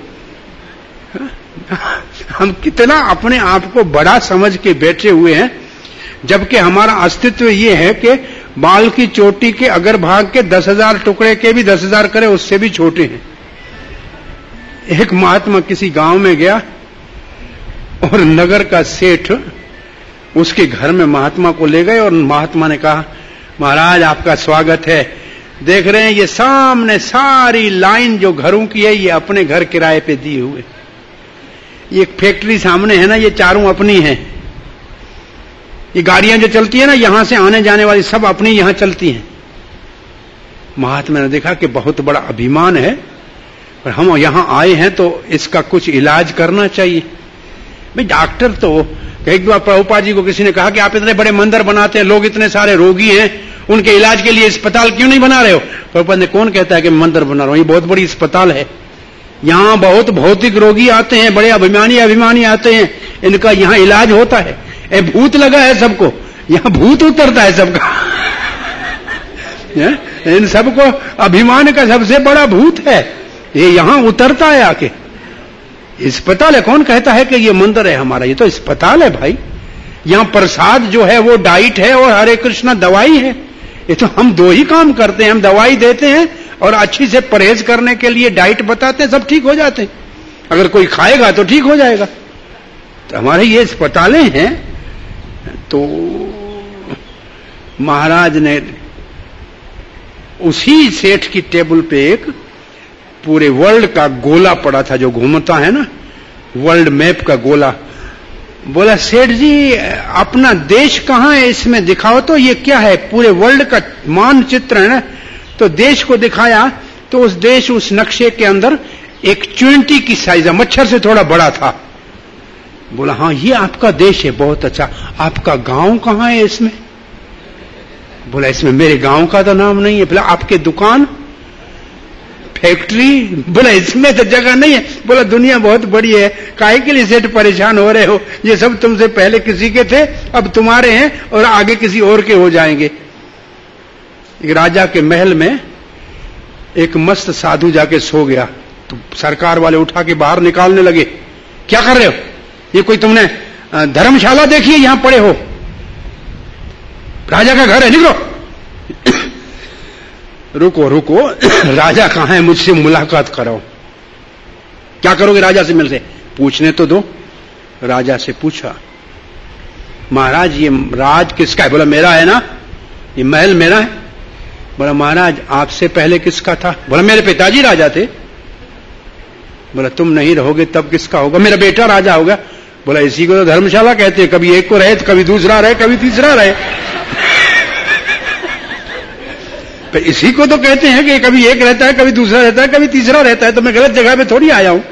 हम कितना अपने आप को बड़ा समझ के बैठे हुए हैं, जबकि हमारा अस्तित्व ये है कि बाल की चोटी के अगर भाग के दस हजार टुकड़े के भी दस हजार करे उससे भी छोटे हैं। एक महात्मा किसी गांव में गया और नगर का सेठ उसके घर में महात्मा को ले गए और महात्मा ने कहा, महाराज आपका स्वागत है। देख रहे हैं ये सामने सारी लाइन जो घरों की है ये अपने घर किराए पे दिए हुए। ये फैक्ट्री सामने है ना, ये चारों अपनी है। ये गाड़ियां जो चलती है ना यहां से आने जाने वाली सब अपनी यहां चलती हैं। महात्मा ने देखा कि बहुत बड़ा अभिमान है, पर हम यहां आए हैं तो इसका कुछ इलाज करना चाहिए। भाई डॉक्टर तो एक बार प्रभुपाद जी को किसी ने कहा कि आप इतने बड़े मंदिर बनाते हैं, लोग इतने सारे रोगी हैं, उनके इलाज के लिए अस्पताल क्यों नहीं बना रहे हो? प्रभुपाद ने, कौन कहता है कि मैं मंदिर बना रहा हूं, ये बहुत बड़ी अस्पताल है, यहां बहुत भौतिक रोगी आते हैं, बड़े अभिमानी अभिमानी आते हैं, इनका यहां इलाज होता है। ए भूत लगा है सबको, यहां भूत उतरता है सबका। इन सबको अभिमान का सबसे बड़ा भूत है, ये यहां उतरता है आके। अस्पताल है, कौन कहता है कि ये मंदिर है हमारा? ये तो अस्पताल है भाई। यहां प्रसाद जो है वो डाइट है और हरे कृष्णा दवाई है। ये तो हम दो ही काम करते हैं, हम दवाई देते हैं और अच्छी से परहेज करने के लिए डाइट बताते हैं, सब ठीक हो जाते हैं। अगर कोई खाएगा तो ठीक हो जाएगा। तो हमारे ये अस्पतालें हैं। तो महाराज ने उसी सेठ की टेबल पे एक पूरे वर्ल्ड का गोला पड़ा था जो घूमता है ना, वर्ल्ड मैप का गोला। बोला, सेठ जी अपना देश कहां है इसमें दिखाओ तो। ये क्या है? पूरे वर्ल्ड का मानचित्र है ना। तो देश को दिखाया तो उस देश उस नक्शे के अंदर एक चुंटी की साइज है, मच्छर से थोड़ा बड़ा था। बोला, हाँ ये आपका देश है, बहुत अच्छा। आपका गांव कहां है इसमें? बोला, इसमें मेरे गांव का तो नाम नहीं है। बोला, आपके दुकान, फैक्ट्री? बोला, इसमें तो जगह नहीं है। बोला, दुनिया बहुत बड़ी है, काहे के लिए सेठ परेशान हो रहे हो? ये सब तुमसे पहले किसी के थे, अब तुम्हारे हैं और आगे किसी और के हो जाएंगे। एक राजा के महल में एक मस्त साधु जाके सो गया, तो सरकार वाले उठा के बाहर निकालने लगे। क्या कर रहे हो? ये कोई तुमने धर्मशाला देखी है? यहां पड़े हो, राजा का घर है, निकलो। रुको रुको, राजा कहां है? मुझसे मुलाकात कराओ। क्या करोगे राजा से मिलके? पूछने तो दो। राजा से पूछा, महाराज ये राज किसका है? बोला, मेरा है ना, ये महल मेरा है। बोला, महाराज आपसे पहले किसका था? बोला, मेरे पिताजी राजा थे। बोला, तुम नहीं रहोगे तब किसका होगा? मेरा बेटा राजा होगा। बोला, इसी को तो धर्मशाला कहते हैं, कभी एक को रहे तो कभी दूसरा रहे, कभी तीसरा रहे। तो इसी को तो कहते हैं कि कभी एक रहता है, कभी दूसरा रहता है, कभी तीसरा रहता है। तो मैं गलत जगह पे थोड़ी आया हूं।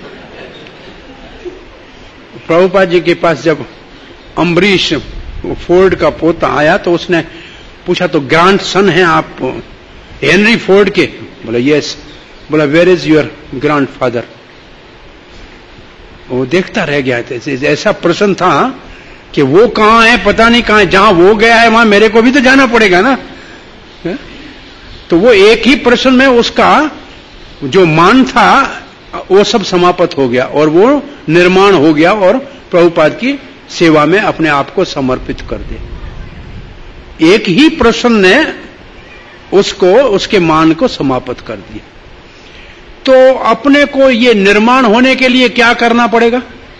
प्रभुपाद जी के पास जब अम्बरीश फोर्ड का पोता आया तो उसने पूछा, तो ग्रैंड सन है आप हेनरी फोर्ड के? बोला, यस। बोला, where is your grandfather? वो देखता रह गया था। ऐसा प्रश्न था कि वो कहां है पता नहीं कहां है, जहां वो गया है वहां मेरे को भी तो जाना पड़ेगा ना। तो वो एक ही प्रश्न में उसका जो मान था वो सब समाप्त हो गया और वो निर्माण हो गया और प्रभुपाद की सेवा में अपने आप को समर्पित कर दे। एक ही प्रश्न ने उसको, उसके मान को समाप्त कर दिया। तो अपने को ये निर्माण होने के लिए क्या करना पड़ेगा?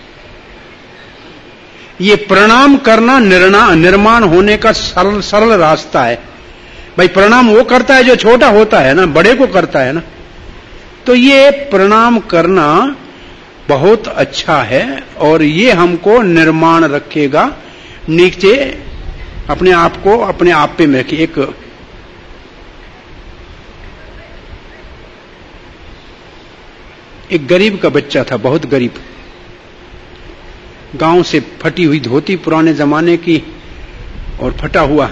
ये प्रणाम करना निर्णा निर्माण होने का सरल सरल रास्ता है। भाई प्रणाम वो करता है जो छोटा होता है ना, बड़े को करता है ना। तो ये प्रणाम करना बहुत अच्छा है और ये हमको निर्माण रखेगा, नीचे अपने आप को अपने आप पे में रखे। एक एक गरीब का बच्चा था, बहुत गरीब, गांव से फटी हुई धोती पुराने जमाने की और फटा हुआ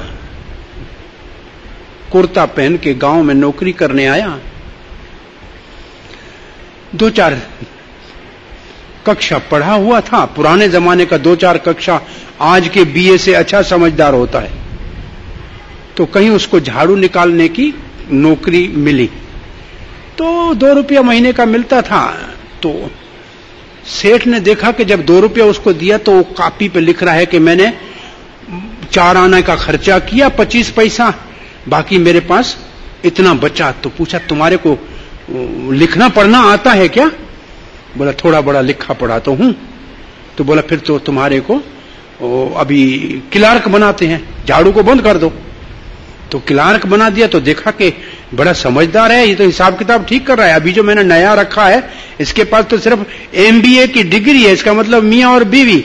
कुर्ता पहन के गांव में नौकरी करने आया। दो चार कक्षा पढ़ा हुआ था, पुराने जमाने का दो चार कक्षा आज के बीए से अच्छा समझदार होता है, तो कहीं उसको झाड़ू निकालने की नौकरी मिली, तो दो रुपया महीने का मिलता था। तो सेठ ने देखा कि जब दो रुपया उसको दिया तो वो कापी पे लिख रहा है कि मैंने चार आना का खर्चा किया, पच्चीस पैसा, बाकी मेरे पास इतना बचा। तो पूछा तुम्हारे को लिखना पढ़ना आता है क्या? बोला थोड़ा बड़ा लिखा पढ़ा तो हूं। तो बोला फिर तो तुम्हारे को अभी क्लार्क बनाते हैं, झाड़ू को बंद कर दो। तो क्लार्क बना दिया। तो देखा कि बड़ा समझदार है, ये तो हिसाब किताब ठीक कर रहा है। अभी जो मैंने नया रखा है इसके पास तो सिर्फ एमबीए की डिग्री है, इसका मतलब मियां और बीवी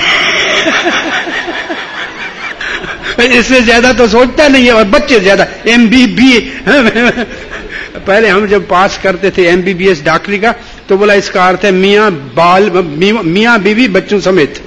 इससे ज्यादा तो सोचता नहीं है, और बच्चे ज्यादा एमबीबी। पहले हम जब पास करते थे एमबीबीएस डॉक्टरी का, तो बोला इसका अर्थ है मियां बाल मियां बीवी बच्चों समेत।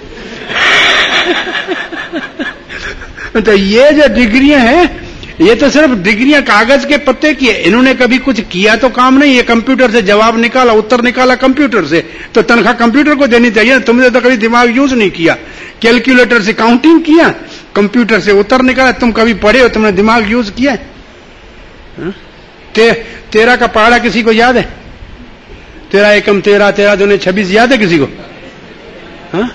तो ये जो डिग्रियां हैं ये तो सिर्फ डिग्रियां कागज के पत्ते की है, इन्होंने कभी कुछ किया तो काम नहीं। ये कंप्यूटर से जवाब निकाला, उत्तर निकाला कंप्यूटर से, तो तनख्वाह कंप्यूटर को देनी चाहिए। तुमने तो कभी दिमाग यूज नहीं किया, कैलकुलेटर से काउंटिंग किया, कंप्यूटर से उत्तर निकाला। तुम कभी पढ़े हो? तुमने दिमाग यूज किया? ते, तेरह का पहाड़ा किसी को याद है? तेरह एकम तेरह, तेरह दूने छब्बीस याद है किसी को? हा?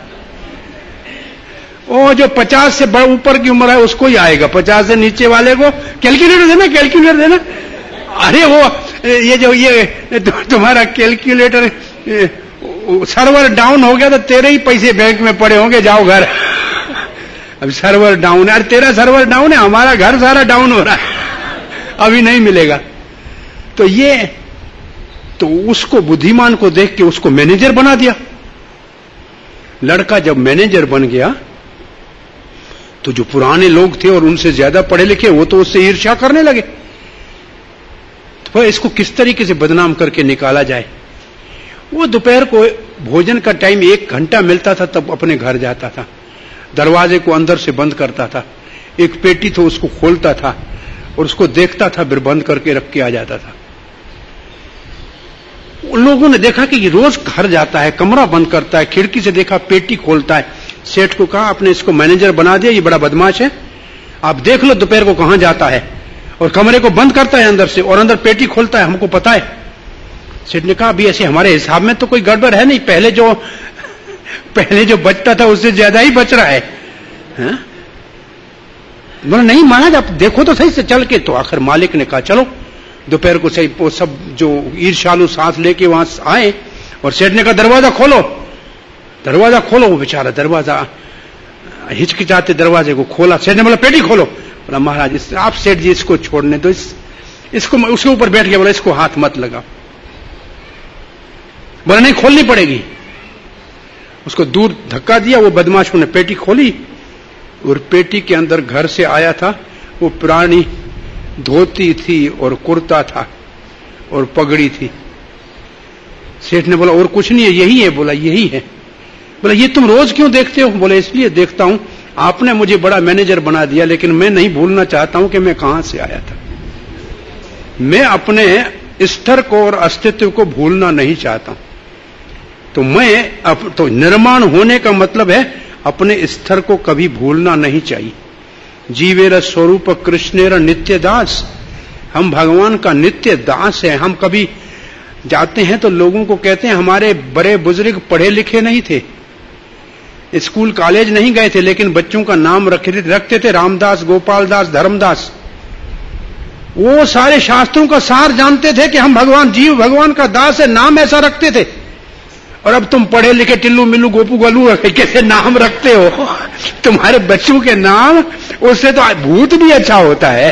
वो जो पचास से बड़ा ऊपर की उम्र है उसको ही आएगा, पचास से नीचे वाले को कैलकुलेटर देना, कैलकुलेटर देना। अरे वो ये जो ये तुम्हारा कैलकुलेटर सर्वर डाउन हो गया तो तेरे ही पैसे बैंक में पड़े होंगे, जाओ घर। अब सर्वर डाउन है, अरे तेरा सर्वर डाउन है, हमारा घर सारा डाउन हो रहा है, अभी नहीं मिलेगा। तो ये तो उसको बुद्धिमान को देख के उसको मैनेजर बना दिया। लड़का जब मैनेजर बन गया तो जो पुराने लोग थे और उनसे ज्यादा पढ़े लिखे वो तो उससे ईर्ष्या करने लगे। तो इसको किस तरीके से बदनाम करके निकाला जाए। वो दोपहर को भोजन का टाइम एक घंटा मिलता था तब अपने घर जाता था, दरवाजे को अंदर से बंद करता था, एक पेटी तो उसको खोलता था और उसको देखता था, फिर बंद करके रख के आ जाता था। उन लोगों ने देखा कि ये रोज घर जाता है, कमरा बंद करता है, खिड़की से देखा पेटी खोलता है। सेठ को कहा आपने इसको मैनेजर बना दिया, ये बड़ा बदमाश है, आप देख लो दोपहर को कहां जाता है, और कमरे को बंद करता है अंदर से और अंदर पेटी खोलता है, हमको पता है। सेठ ने कहा अभी ऐसे हमारे हिसाब में तो कोई गड़बड़ है नहीं, पहले जो पहले जो बचता था उससे ज्यादा ही बच रहा है। हा? बोला नहीं महाराज आप देखो तो सही से चल के। तो आखिर मालिक ने कहा चलो दोपहर को सही, वो सब जो ईर्ष्यालु सांस लेके वहां आए और सेठ ने कहा दरवाजा खोलो, दरवाजा खोलो। वो बेचारा दरवाजा हिचकिचाते दरवाजे को खोला। सेठ ने बोला पेटी खोलो। बोला महाराज इस, आप सेठ जी इसको छोड़ने दो, इस, इसको उसके ऊपर बैठ गया। बोला इसको हाथ मत लगाओ। बोला नहीं खोलनी पड़ेगी। उसको दूर धक्का दिया, वो बदमाशों ने पेटी खोली और पेटी के अंदर घर से आया था वो पुरानी धोती थी और कुर्ता था और पगड़ी थी। सेठ ने बोला और कुछ नहीं है, यही है। बोला यही है। बोला ये तुम रोज क्यों देखते हो? बोले इसलिए देखता हूं, आपने मुझे बड़ा मैनेजर बना दिया, लेकिन मैं नहीं भूलना चाहता हूं कि मैं कहां से आया था। मैं अपने स्तर को और अस्तित्व को भूलना नहीं चाहता हूं। तो मैं अप, तो निर्माण होने का मतलब है अपने स्तर को कभी भूलना नहीं चाहिए। जीवेर स्वरूप कृष्णेर नित्य दास, हम भगवान का नित्य दास है। हम कभी जाते हैं तो लोगों को कहते हैं हमारे बड़े बुजुर्ग पढ़े लिखे नहीं थे, स्कूल कॉलेज नहीं गए थे, लेकिन बच्चों का नाम रखते थे रामदास, गोपाल दास, धर्मदास। वो सारे शास्त्रों का सार जानते थे कि हम भगवान जीव भगवान का दास है, नाम ऐसा रखते थे। और अब तुम पढ़े लिखे टिल्लू मिल्लू गोपू गलू कैसे नाम रखते हो? तुम्हारे बच्चों के नाम, उससे तो भूत भी अच्छा होता है।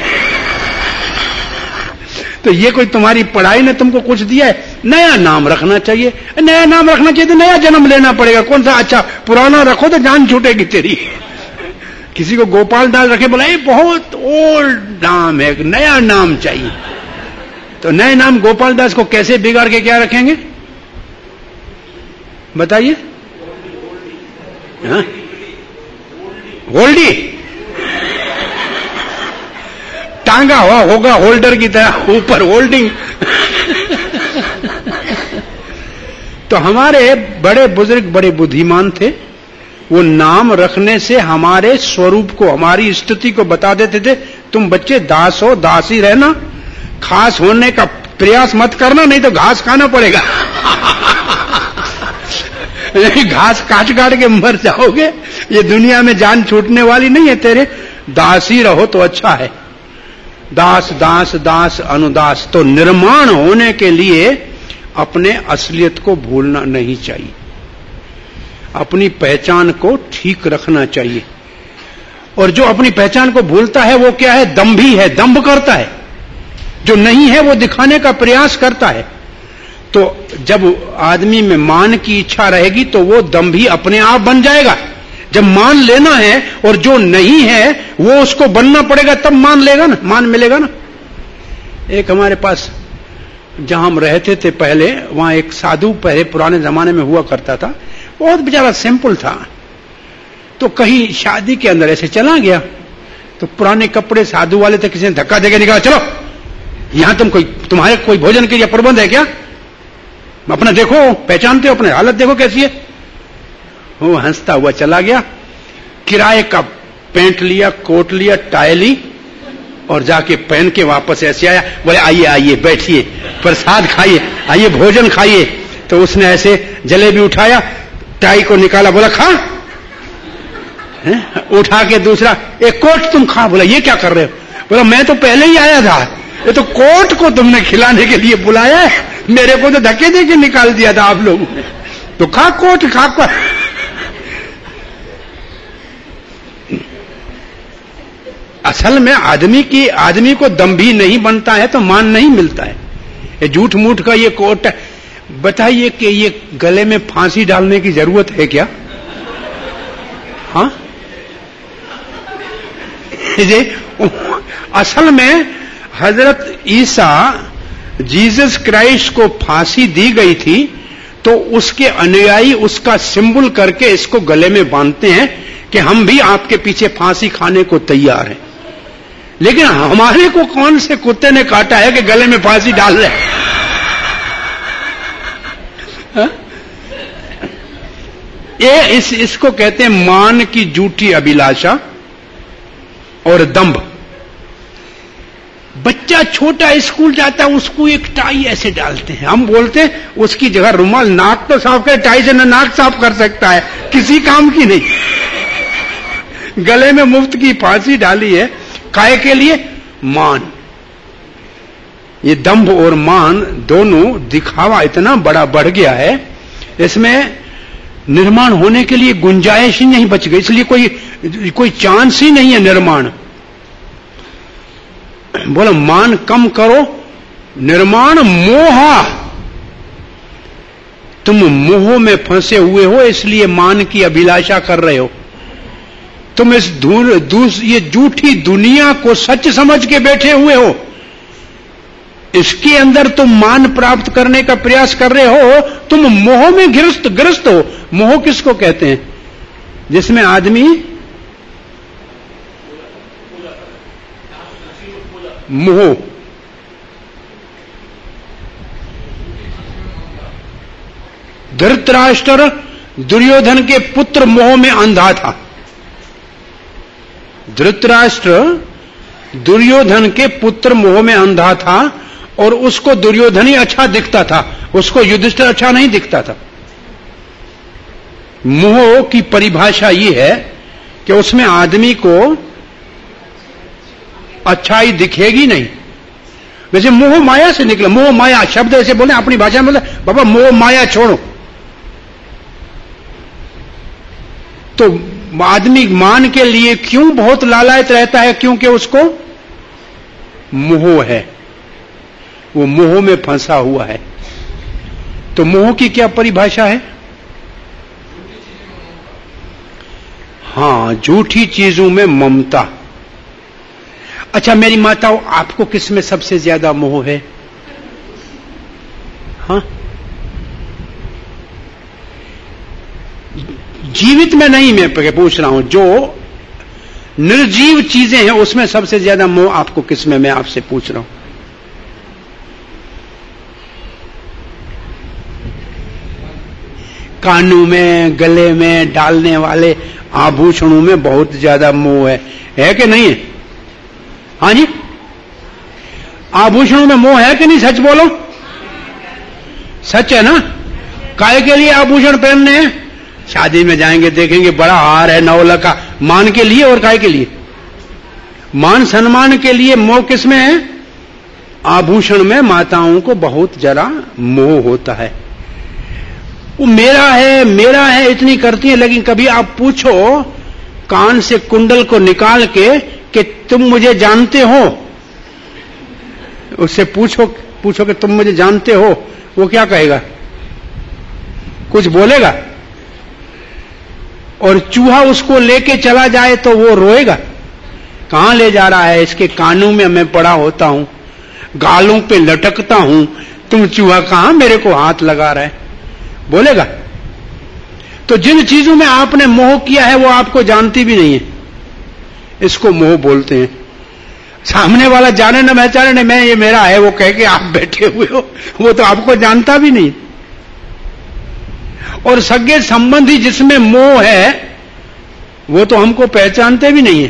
तो ये कोई तुम्हारी पढ़ाई ने तुमको कुछ दिया है? नया नाम रखना चाहिए। नया नाम रखना चाहिए तो नया जन्म लेना पड़ेगा। कौन सा अच्छा, पुराना रखो तो जान छूटेगी तेरी। किसी को गोपाल दास रखे, बोला ये बहुत ओल्ड नाम है, नया नाम चाहिए। तो नए नाम गोपाल दास को कैसे बिगाड़ के क्या रखेंगे बताइए? होल्डी टांगा हुआ होगा होल्डर की तरह ऊपर होल्डिंग। तो हमारे बड़े बुजुर्ग बड़े बुद्धिमान थे, वो नाम रखने से हमारे स्वरूप को, हमारी स्थिति को बता देते थे। तुम बच्चे दास हो, दास ही रहना, खास होने का प्रयास मत करना, नहीं तो घास खाना पड़ेगा। घास काट काट के मर जाओगे, ये दुनिया में जान छूटने वाली नहीं है तेरे, दास ही रहो तो अच्छा है। दास दास दास अनुदास। तो निर्माण होने के लिए अपने असलियत को भूलना नहीं चाहिए, अपनी पहचान को ठीक रखना चाहिए। और जो अपनी पहचान को भूलता है वो क्या है? दंभी है, दंभ करता है, जो नहीं है वो दिखाने का प्रयास करता है। तो जब आदमी में मान की इच्छा रहेगी तो वो दंभी अपने आप बन जाएगा। जब मान लेना है और जो नहीं है वो उसको बनना पड़ेगा, तब मान लेगा ना, मान मिलेगा ना। एक हमारे पास जहां हम रहते थे पहले, वहां एक साधु पहले पुराने जमाने में हुआ करता था, बहुत बेचारा सिंपल था। तो कहीं शादी के अंदर ऐसे चला गया, तो पुराने कपड़े साधु वाले थे, किसी ने धक्का देके निकाला, चलो यहां तुम कोई, तुम्हारे कोई भोजन के लिए प्रबंध है क्या? अपना देखो, पहचानते हो, अपने हालत देखो कैसी है। वो हंसता हुआ चला गया, किराए का पैंट लिया, कोट लिया, टाई ली और जाके पहन के वापस ऐसे आया। बोले आइए आइए बैठिए, प्रसाद खाइए, आइए भोजन खाइए। तो उसने ऐसे जलेबी उठाया, टाई को निकाला, बोला खा। है? उठा के दूसरा, एक कोट तुम खा। बोला ये क्या कर रहे हो? बोला मैं तो पहले ही आया था, ये तो कोट को तुमने खिलाने के लिए बुलाया है, मेरे को तो धक्के दे के निकाल दिया था आप लोगों ने, तो खा कोट खा कर। असल में आदमी की आदमी को दंभी नहीं बनता है तो मान नहीं मिलता है। ये झूठ मूठ का ये कोट, बताइए कि ये गले में फांसी डालने की जरूरत है क्या? हाँ, ये असल में हजरत ईसा, जीसस क्राइस्ट को फांसी दी गई थी, तो उसके अनुयायी उसका सिंबल करके इसको गले में बांधते हैं कि हम भी आपके पीछे फांसी खाने को तैयार हैं। लेकिन हमारे को कौन से कुत्ते ने काटा है कि गले में फांसी डाल रहे हैं? ये इस इसको कहते हैं मान की झूठी अभिलाषा और दंभ। बच्चा छोटा स्कूल जाता है, उसको एक टाई ऐसे डालते हैं, हम बोलते हैं उसकी जगह रुमाल, नाक तो साफ करे, टाई से न नाक साफ कर सकता है, किसी काम की नहीं। गले में मुफ्त की फांसी डाली है, काय के लिए? मान। ये दंभ और मान दोनों दिखावा इतना बड़ा बढ़ गया है, इसमें निर्माण होने के लिए गुंजाइश ही नहीं बच गई, इसलिए कोई कोई चांस ही नहीं है निर्माण। बोला मान कम करो, निर्माण मोहा। तुम मोह में फंसे हुए हो, इसलिए मान की अभिलाषा कर रहे हो। तुम इस दूस ये झूठी दुनिया को सच समझ के बैठे हुए हो, इसके अंदर तुम मान प्राप्त करने का प्रयास कर रहे हो, तुम मोह में गिरस्त ग्रस्त हो। मोह किसको कहते हैं? जिसमें आदमी मोह, धृतराष्ट्र दुर्योधन के पुत्र मोह में अंधा था। धृतराष्ट्र दुर्योधन के पुत्र मोह में अंधा था और उसको दुर्योधन ही अच्छा दिखता था, उसको युधिष्ठिर अच्छा नहीं दिखता था। मोह की परिभाषा ये है कि उसमें आदमी को अच्छाई दिखेगी नहीं। वैसे मोह माया से निकला, मोह माया शब्द ऐसे बोले अपनी भाषा में, बोले बाबा मोह माया छोड़ो। तो आदमी मान के लिए क्यों बहुत लालायत रहता है? क्योंकि उसको मोह है, वो मोह में फंसा हुआ है। तो मोह की क्या परिभाषा है? हां, झूठी चीजों में ममता। अच्छा मेरी माताओं, आपको किस में सबसे ज्यादा मोह है? हाँ, जीवित में नहीं, मैं पूछ रहा हूं, जो निर्जीव चीजें हैं उसमें सबसे ज्यादा मोह आपको किस में? मैं आपसे पूछ रहा हूं। कानों में, गले में डालने वाले आभूषणों में बहुत ज्यादा मोह है, है कि नहीं है? हाँ जी, आभूषणों में मोह है कि नहीं? सच बोलो, सच है ना? काय के लिए आभूषण पहनने हैं? शादी में जाएंगे देखेंगे बड़ा हार है नौ लाख का, मान के लिए और काय के लिए? मान सम्मान के लिए। मोह किसमें है? आभूषण में माताओं को बहुत जरा मोह होता है। वो मेरा है मेरा है इतनी करती है, लेकिन कभी आप पूछो कान से कुंडल को निकाल के कि तुम मुझे जानते हो, उससे पूछो पूछो कि तुम मुझे जानते हो, वो क्या कहेगा? कुछ बोलेगा? और चूहा उसको लेके चला जाए तो वो रोएगा। कहां ले जा रहा है? इसके कानों में मैं पड़ा होता हूं, गालों पे लटकता हूं, तुम चूहा कहां मेरे को हाथ लगा रहा है? बोलेगा? तो जिन चीजों में आपने मोह किया है वो आपको जानती भी नहीं है, इसको मोह बोलते हैं। सामने वाला जाने ना पहचाने ना, मैं ये मेरा है वो कह के आप बैठे हुए हो, वो तो आपको जानता भी नहीं। और सगे संबंधी जिसमें मोह है वो तो हमको पहचानते भी नहीं है।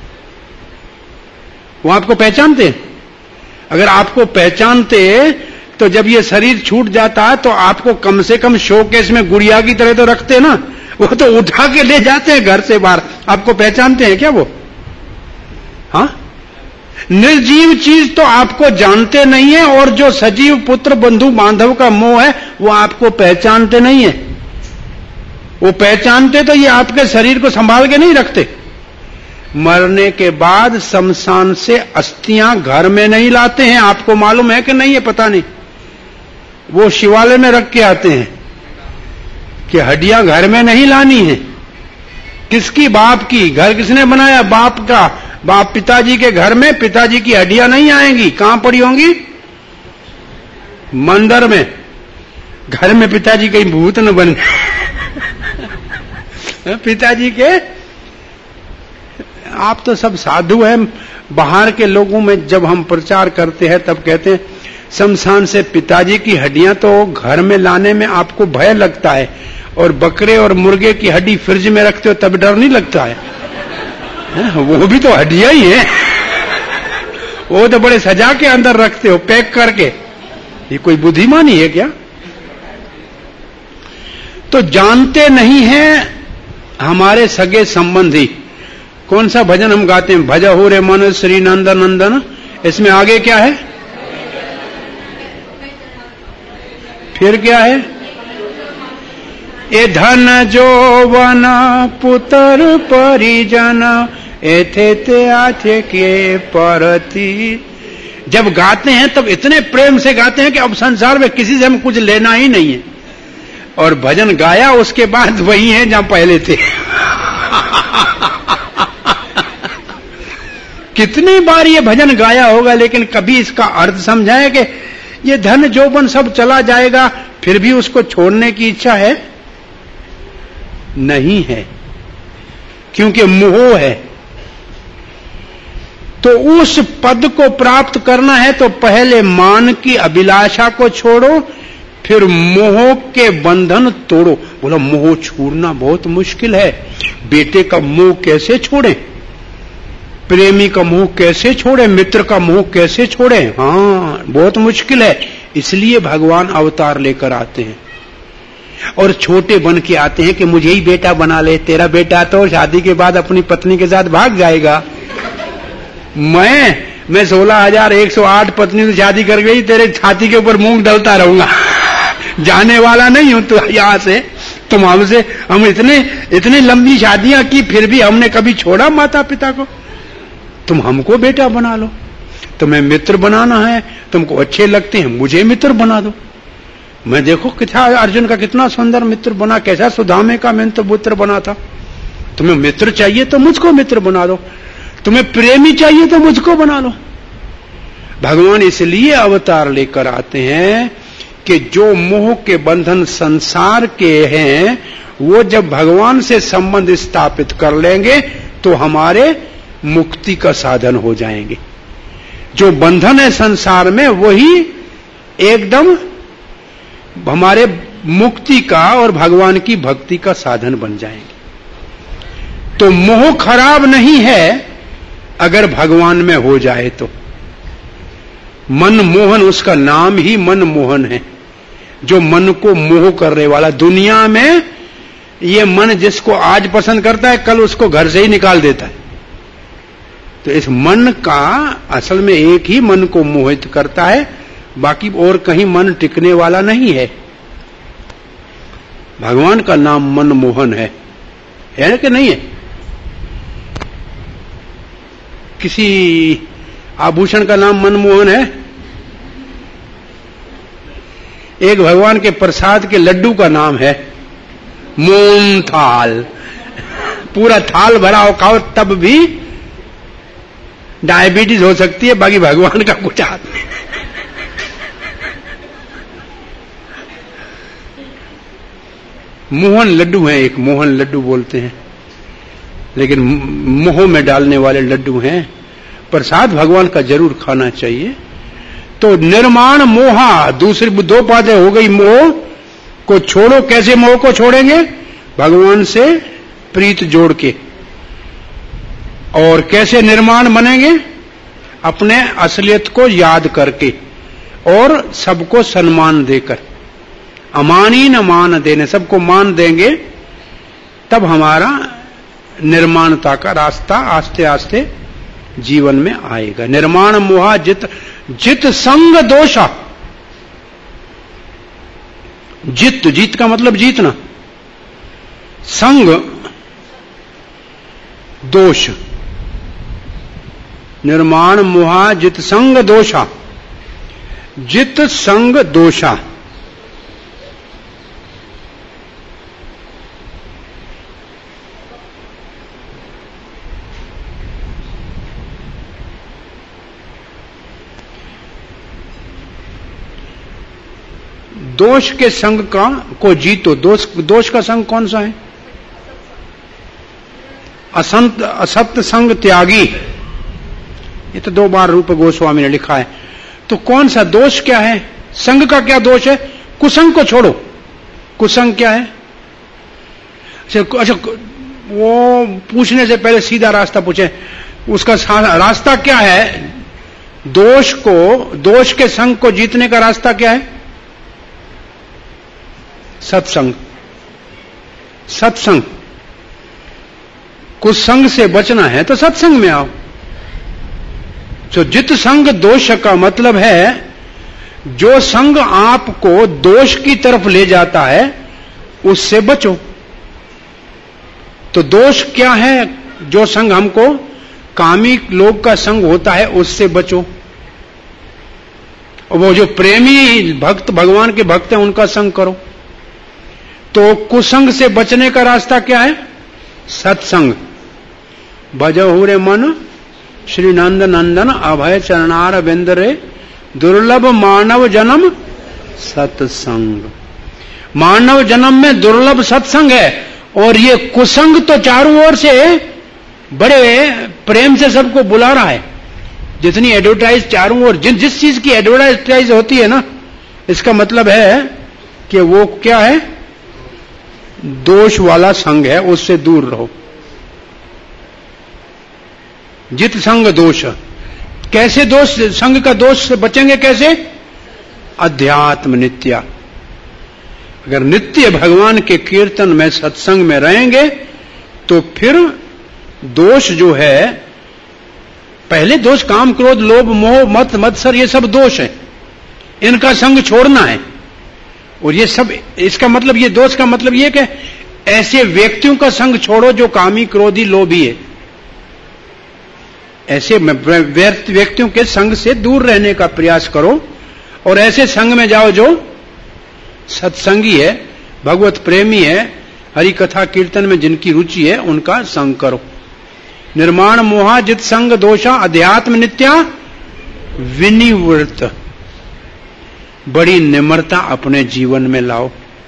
वो आपको पहचानते हैं? अगर आपको पहचानते तो जब ये शरीर छूट जाता तो आपको कम से कम शोकेस में गुड़िया की तरह तो रखते ना, वो तो उठा के ले जाते हैं घर से बाहर। आपको पहचानते हैं क्या वो? हाँ, निर्जीव चीज तो आपको जानते नहीं है, और जो सजीव पुत्र बंधु बांधव का मोह है वो आपको पहचानते नहीं है। वो पहचानते तो ये आपके शरीर को संभाल के नहीं रखते। मरने के बाद शमशान से अस्थियां घर में नहीं लाते हैं, आपको मालूम है कि नहीं है पता नहीं, वो शिवालय में रख के आते हैं कि हड्डियां घर में नहीं लानी है। किसकी? बाप की। घर किसने बनाया? बाप का। बाप पिताजी के घर में पिताजी की हड्डियां नहीं आएंगी। कहां पड़ी होंगी? मंदिर में। घर में पिताजी कहीं भूत न बन पिताजी के। आप तो सब साधु हैं। बाहर के लोगों में जब हम प्रचार करते हैं तब कहते हैं शमशान से पिताजी की हड्डियां तो घर में लाने में आपको भय लगता है, और बकरे और मुर्गे की हड्डी फ्रिज में रखते हो तब डर नहीं लगता है, है? वो भी तो हड्डियां ही है, वो तो बड़े सजा के अंदर रखते हो पैक करके। ये कोई बुद्धिमानी है क्या? तो जानते नहीं है हमारे सगे संबंधी। कौन सा भजन हम गाते हैं? भज हो रे मन श्री नंदन नंदन। इसमें आगे क्या है? फिर क्या है? ए धन जोवन पुत्र परिजन एथे ते आथे के परती। जब गाते हैं तब इतने प्रेम से गाते हैं कि अब संसार में किसी से हम कुछ लेना ही नहीं है, और भजन गाया उसके बाद वही है जहां पहले थे। कितनी बार ये भजन गाया होगा, लेकिन कभी इसका अर्थ समझा है कि ये धन जोबन सब चला जाएगा, फिर भी उसको छोड़ने की इच्छा है? नहीं है, क्योंकि मोह है। तो उस पद को प्राप्त करना है तो पहले मान की अभिलाषा को छोड़ो, फिर मोह के बंधन तोड़ो। बोला मोह छोड़ना बहुत मुश्किल है। बेटे का मोह कैसे छोड़े? प्रेमी का मोह कैसे छोड़े? मित्र का मोह कैसे छोड़े? हाँ, बहुत मुश्किल है। इसलिए भगवान अवतार लेकर आते हैं और छोटे बन के आते हैं कि मुझे ही बेटा बना ले। तेरा बेटा तो शादी के बाद अपनी पत्नी के साथ भाग जाएगा। मैं मैं सोलह हजार एक सौ आठ पत्नी से शादी कर गई, तेरे छाती के ऊपर मूंग डलता रहूंगा। जाने वाला नहीं हूं तो यहां से। तुम हमसे हम इतने इतनी लंबी शादियां की, फिर भी हमने कभी छोड़ा माता पिता को? तुम हमको बेटा बना लो। तुम्हें मित्र बनाना है, तुमको अच्छे लगते हैं, मुझे मित्र बना दो। मैं देखो कितना अर्जुन का कितना सुंदर मित्र बना, कैसा सुदामे का मैं तो पुत्र बना था। तुम्हें मित्र चाहिए तो मुझको मित्र बना दो, तुम्हें प्रेमी चाहिए तो मुझको बना लो। भगवान इसलिए अवतार लेकर आते हैं कि जो मोह के बंधन संसार के हैं वो जब भगवान से संबंध स्थापित कर लेंगे तो हमारे मुक्ति का साधन हो जाएंगे। जो बंधन है संसार में वही एकदम हमारे मुक्ति का और भगवान की भक्ति का साधन बन जाएंगे। तो मोह खराब नहीं है अगर भगवान में हो जाए तो। मन मोहन, उसका नाम ही मन मोहन है, जो मन को मोह करने वाला। दुनिया में ये मन जिसको आज पसंद करता है कल उसको घर से ही निकाल देता है। तो इस मन का असल में एक ही मन को मोहित करता है, बाकी और कहीं मन टिकने वाला नहीं है। भगवान का नाम मन मोहन है, है कि नहीं है? किसी आभूषण का नाम मनमोहन है? एक भगवान के प्रसाद के लड्डू का नाम है मोम थाल। पूरा थाल भरा हो खाओ तब भी डायबिटीज हो सकती है, बाकी भगवान का कुछ हाथ नहीं। मोहन लड्डू है, एक मोहन लड्डू बोलते हैं, लेकिन मोह में डालने वाले लड्डू हैं। प्रसाद भगवान का जरूर खाना चाहिए। तो निर्माण मोहा, दूसरी दो बातें हो गई। मोह को छोड़ो, कैसे मोह को छोड़ेंगे? भगवान से प्रीत जोड़ के। और कैसे निर्माण बनेंगे? अपने असलियत को याद करके और सबको सम्मान देकर। अमानी न मान देने, सबको मान देंगे तब हमारा निर्माणता का रास्ता आस्ते आस्ते जीवन में आएगा। निर्माण मोहा जित जित संग दोषा। जित, जीत का मतलब जीतना, संग दोष। निर्माण मोहा जित संग दोषा, जित संग दोषा। दोष के संग का को जीतो। दोष दोष का संग कौन सा है? असंत असत्य संग त्यागी। ये तो दो बार रूप गोस्वामी ने लिखा है। तो कौन सा दोष क्या है? संग का क्या दोष है? कुसंग को छोड़ो। कुसंग क्या है? अच्छा, वो पूछने से पहले सीधा रास्ता पूछे। उसका रास्ता क्या है? दोष को, दोष के संग को जीतने का रास्ता क्या है? सत्संग। सत्संग। कुसंग से बचना है तो सत्संग में आओ। तो जित संग दोष का मतलब है जो संग आपको दोष की तरफ ले जाता है उससे बचो। तो दोष क्या है? जो संग हमको कामी लोग का संग होता है उससे बचो। और वो जो प्रेमी भक्त, भगवान के भक्त हैं, उनका संग करो। तो कुसंग से बचने का रास्ता क्या है? सत्संग। भजहु रे मन श्री नंद नंदन अभय चरणार बिंदरे दुर्लभ मानव जन्म सत्संग। मानव जन्म में दुर्लभ सत्संग है। और ये कुसंग तो चारों ओर से बड़े प्रेम से सबको बुला रहा है। जितनी एडवर्टाइज चारों ओर, जिन जिस चीज की एडवर्टाइज होती है ना, इसका मतलब है कि वो क्या है? दोष वाला संग है, उससे दूर रहो। जित संग दोष। कैसे दोष, संग का दोष से बचेंगे कैसे? अध्यात्म नित्या। अगर नित्य भगवान के कीर्तन में, सत्संग में रहेंगे तो फिर दोष जो है, पहले दोष काम, क्रोध, लोभ, मोह, मत, मत्सर, ये सब दोष है। इनका संग छोड़ना है। और ये सब, इसका मतलब, ये दोष का मतलब ये कि ऐसे व्यक्तियों का संग छोड़ो जो कामी, क्रोधी, लोभी है। ऐसे व्यक्तियों के संग से दूर रहने का प्रयास करो और ऐसे संग में जाओ जो सत्संगी है, भगवत प्रेमी है, हरि कथा कीर्तन में जिनकी रुचि है, उनका संग करो। निर्माण मोहा जित संग दोषा अध्यात्म नित्या विनिवृत्त। बड़ी निम्रता अपने जीवन में लाओ।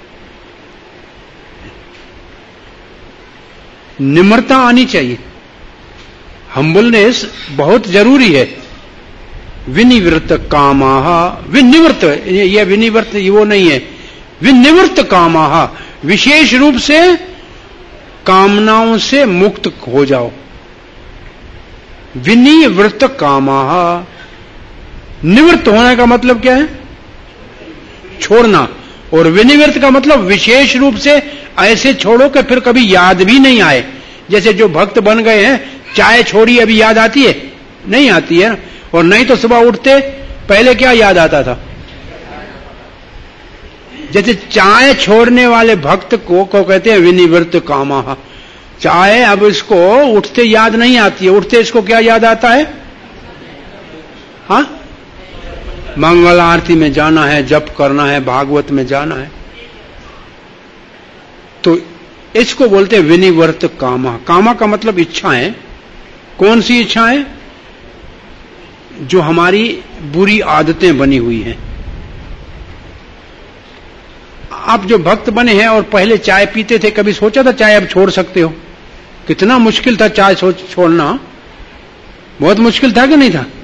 निम्रता आनी चाहिए। हम्बलनेस बहुत जरूरी है। विनिवृत्त कामाहा, विनिवृत्त, यह विनिवृत्त वो नहीं है, विनिवृत्त कामाः, विशेष रूप से कामनाओं से मुक्त हो जाओ। विनिवृत्त कामाः, निवृत्त होने का मतलब क्या है? छोड़ना। और विनिवृत्त का मतलब विशेष रूप से ऐसे छोड़ो कि फिर कभी याद भी नहीं आए। जैसे जो भक्त बन गए हैं, चाय छोड़ी अभी याद आती है? नहीं आती है। और नहीं तो सुबह उठते पहले क्या याद आता था? जैसे चाय छोड़ने वाले भक्त को, को कहते हैं विनिवृत्त कामाः। चाय अब इसको उठते याद नहीं आती है, उठते इसको क्या याद आता है? हाँ, मंगल आरती में जाना है, जप करना है, भागवत में जाना है। तो इसको बोलते हैं विनिवृत्त कामा। कामा का मतलब इच्छाएं। कौन सी इच्छाएं? जो हमारी बुरी आदतें बनी हुई हैं। आप जो भक्त बने हैं और पहले चाय पीते थे, कभी सोचा था चाय अब छोड़ सकते हो? कितना मुश्किल था चाय छोड़ना, बहुत मुश्किल था कि नहीं था?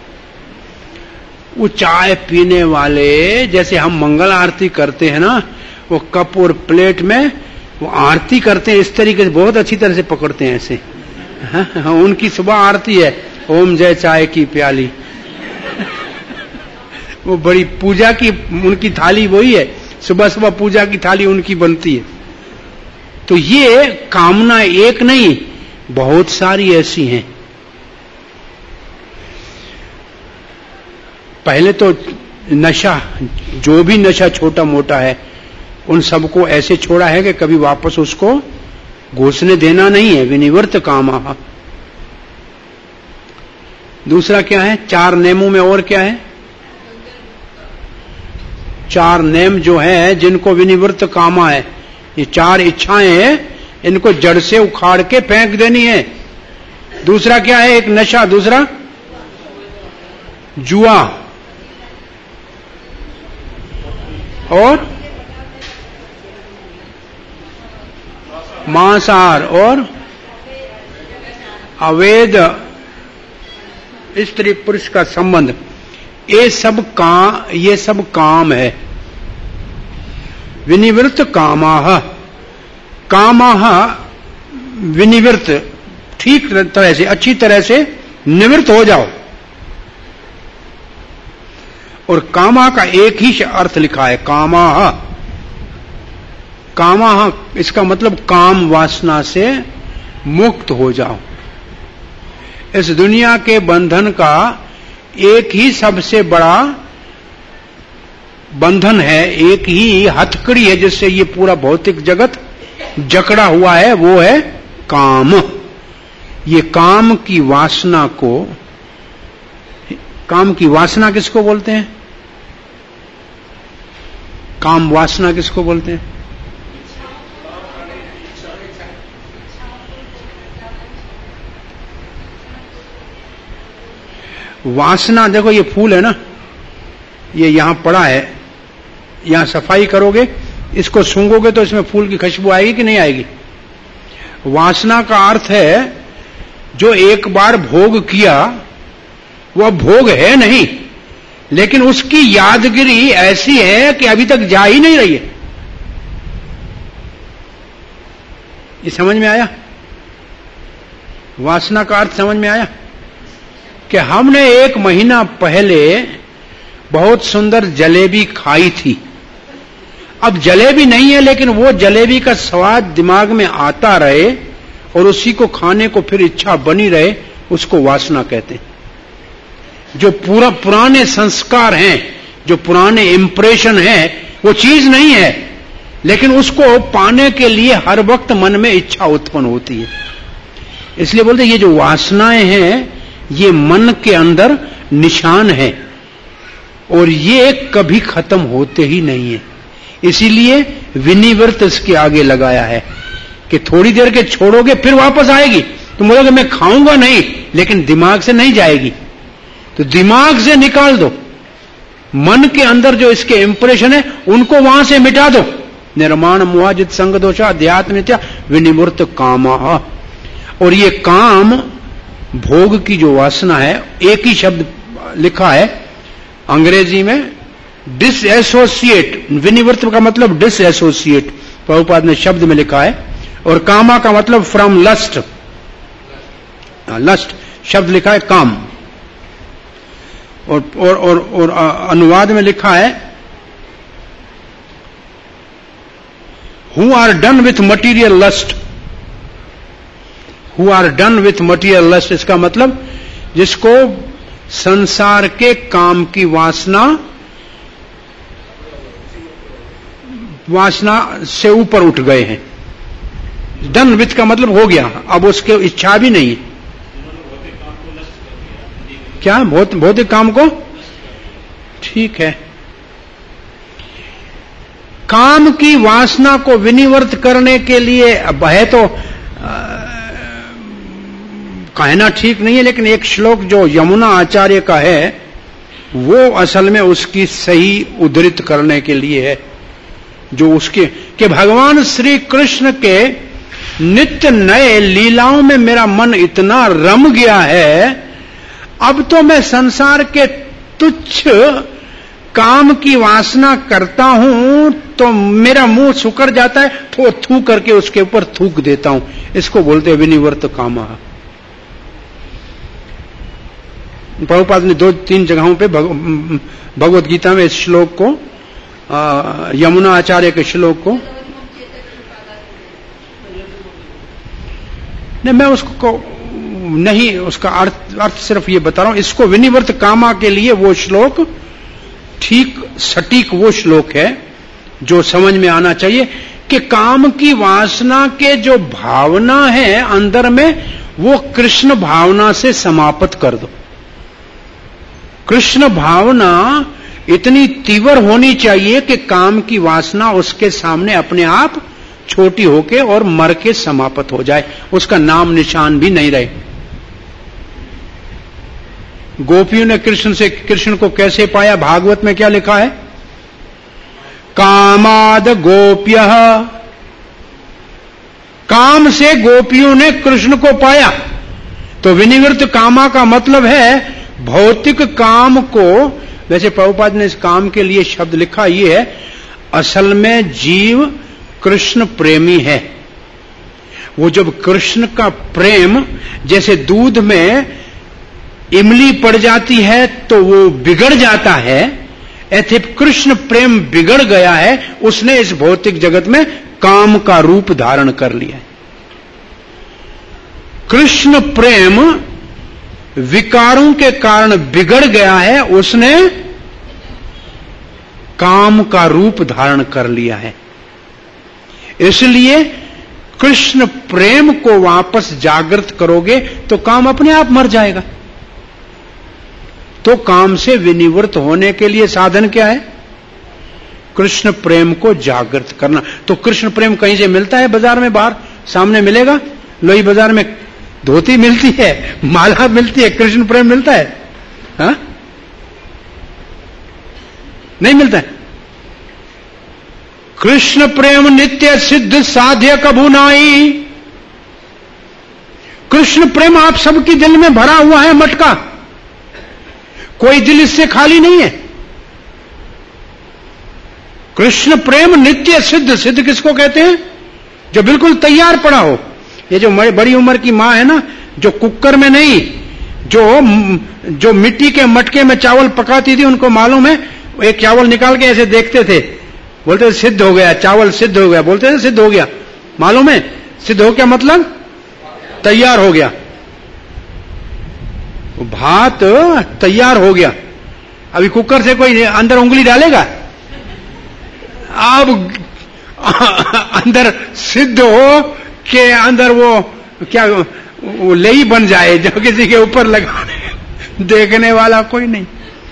वो चाय पीने वाले, जैसे हम मंगल आरती करते हैं ना, वो कप और प्लेट में वो आरती करते हैं, इस तरीके से बहुत अच्छी तरह से पकड़ते हैं ऐसे। हाँ, उनकी सुबह आरती है, ओम जय चाय की प्याली। वो बड़ी पूजा की उनकी थाली वही है, सुबह सुबह पूजा की थाली उनकी बनती है। तो ये कामना एक नहीं, बहुत सारी ऐसी हैं। पहले तो नशा, जो भी नशा छोटा मोटा है, उन सबको ऐसे छोड़ा है कि कभी वापस उसको घुसने देना नहीं है। विनिवृत्त कामाः। दूसरा क्या है? चार नेमों में और क्या है? चार नेम जो है जिनको विनिवृत्त कामा है, ये चार इच्छाएं हैं, इनको जड़ से उखाड़ के फेंक देनी है। दूसरा क्या है? एक नशा, दूसरा जुआ, और मांसाहार, और अवैध स्त्री पुरुष का संबंध। ये सब काम, ये सब काम है। विनिवृत्त कामाः। कामाः विनिवृत्त, ठीक तरह से, अच्छी तरह से निवृत्त हो जाओ। और कामा का एक ही अर्थ लिखा है, कामाः। कामाः इसका मतलब काम वासना से मुक्त हो जाओ। इस दुनिया के बंधन का एक ही सबसे बड़ा बंधन है, एक ही हथकड़ी है जिससे ये पूरा भौतिक जगत जकड़ा हुआ है, वो है काम। ये काम की वासना को, काम की वासना किसको बोलते हैं? काम वासना किसको बोलते हैं? वासना, देखो ये फूल है ना, ये यहां पड़ा है, यहां सफाई करोगे, इसको सूंघोगे तो इसमें फूल की खुशबू आएगी कि नहीं आएगी? वासना का अर्थ है जो एक बार भोग किया, वह भोग है नहीं, लेकिन उसकी यादगिरी ऐसी है कि अभी तक जा ही नहीं रही है। ये समझ में आया? वासना का अर्थ समझ में आया? कि हमने एक महीना पहले बहुत सुंदर जलेबी खाई थी, अब जलेबी नहीं है, लेकिन वो जलेबी का स्वाद दिमाग में आता रहे और उसी को खाने को फिर इच्छा बनी रहे, उसको वासना कहते हैं। जो पूरा पुराने संस्कार हैं, जो पुराने इंप्रेशन हैं, वो चीज नहीं है, लेकिन उसको पाने के लिए हर वक्त मन में इच्छा उत्पन्न होती है। इसलिए बोलते ये जो वासनाएं हैं, ये मन के अंदर निशान है और ये कभी खत्म होते ही नहीं है। इसीलिए विनिवृत्त इसके आगे लगाया है कि थोड़ी देर के छोड़ोगे फिर वापस आएगी। तुम बोलोगे मैं खाऊंगा नहीं, लेकिन दिमाग से नहीं जाएगी, तो दिमाग से निकाल दो। मन के अंदर जो इसके इंप्रेशन है उनको वहां से मिटा दो। निर्माण मुआजित संग दोषा अध्यात्म नित्या विनिवृत्त कामाः। और ये काम भोग की जो वासना है, एक ही शब्द लिखा है अंग्रेजी में डिसएसोसिएट, विनिवृत्त का मतलब डिसएसोसिएट, प्रभुपाद ने शब्द में लिखा है। और कामा का मतलब फ्रॉम लस्ट, लस्ट शब्द लिखा है काम। और और और, और अनुवाद में लिखा है who are done with material lust, who are done with material lust, इसका मतलब जिसको संसार के काम की वासना वासना से ऊपर उठ गए हैं। डन विथ का मतलब हो गया, अब उसके इच्छा भी नहीं है। क्या भौतिक काम को, ठीक है। काम की वासना को विनिवृत्त करने के लिए अब है तो आ, कहना ठीक नहीं है, लेकिन एक श्लोक जो यमुना आचार्य का है वो असल में उसकी सही उद्धृत करने के लिए है, जो उसके कि भगवान श्री कृष्ण के नित्य नए लीलाओं में मेरा मन इतना रम गया है, अब तो मैं संसार के तुच्छ काम की वासना करता हूं तो मेरा मुंह सुकर जाता है, तो थू करके उसके ऊपर थूक देता हूं। इसको बोलते हैं विनिवृत्त कामा। प्रभुपाद ने दो तीन जगहों पे भगवत गीता में इस श्लोक को, यमुना आचार्य के श्लोक को, नहीं मैं उसको नहीं, उसका अर्थ अर्थ सिर्फ ये बता रहा हूं। इसको विनिवृत्त कामा के लिए वो श्लोक ठीक सटीक वो श्लोक है जो समझ में आना चाहिए कि काम की वासना के जो भावना है अंदर में, वो कृष्ण भावना से समाप्त कर दो। कृष्ण भावना इतनी तीव्र होनी चाहिए कि काम की वासना उसके सामने अपने आप छोटी होके और मर के समाप्त हो जाए, उसका नाम निशान भी नहीं रहे। गोपियों ने कृष्ण से कृष्ण को कैसे पाया? भागवत में क्या लिखा है? कामाद गोप्यः, काम से गोपियों ने कृष्ण को पाया। तो विनिवृत्त कामा का मतलब है भौतिक काम को। वैसे प्रभुपाद ने इस काम के लिए शब्द लिखा ये है, असल में जीव कृष्ण प्रेमी है। वो जब कृष्ण का प्रेम, जैसे दूध में इमली पड़ जाती है तो वो बिगड़ जाता है, ऐसे कृष्ण प्रेम बिगड़ गया है, उसने इस भौतिक जगत में काम का रूप धारण कर लिया है। कृष्ण प्रेम विकारों के कारण बिगड़ गया है, उसने काम का रूप धारण कर लिया है। इसलिए कृष्ण प्रेम को वापस जागृत करोगे तो काम अपने आप मर जाएगा। तो काम से विनिवृत्त होने के लिए साधन क्या है? कृष्ण प्रेम को जागृत करना। तो कृष्ण प्रेम कहीं से मिलता है? बाजार में बाहर सामने मिलेगा? लोही बाजार में धोती मिलती है, माला मिलती है, कृष्ण प्रेम मिलता है? हा? नहीं मिलता है। कृष्ण प्रेम नित्य सिद्ध साध्य कभू नाई। कृष्ण प्रेम आप सबकी दिल में भरा हुआ है मटका, कोई दिल इससे खाली नहीं है। कृष्ण प्रेम नित्य सिद्ध, सिद्ध किसको कहते हैं? जो बिल्कुल तैयार पड़ा हो। ये जो बड़ी उम्र की मां है ना, जो कुकर में नहीं, जो जो मिट्टी के मटके में चावल पकाती थी, उनको मालूम है, एक चावल निकाल के ऐसे देखते थे, बोलते थे सिद्ध हो गया, चावल सिद्ध हो गया, बोलते थे सिद्ध हो गया। मालूम है सिद्ध हो गया मतलब? तैयार हो गया। भात तैयार हो गया। अभी कुकर से कोई अंदर उंगली डालेगा? अब अंदर सिद्ध हो के अंदर वो क्या वो लई बन जाए जो किसी के ऊपर लगाने देखने वाला कोई नहीं।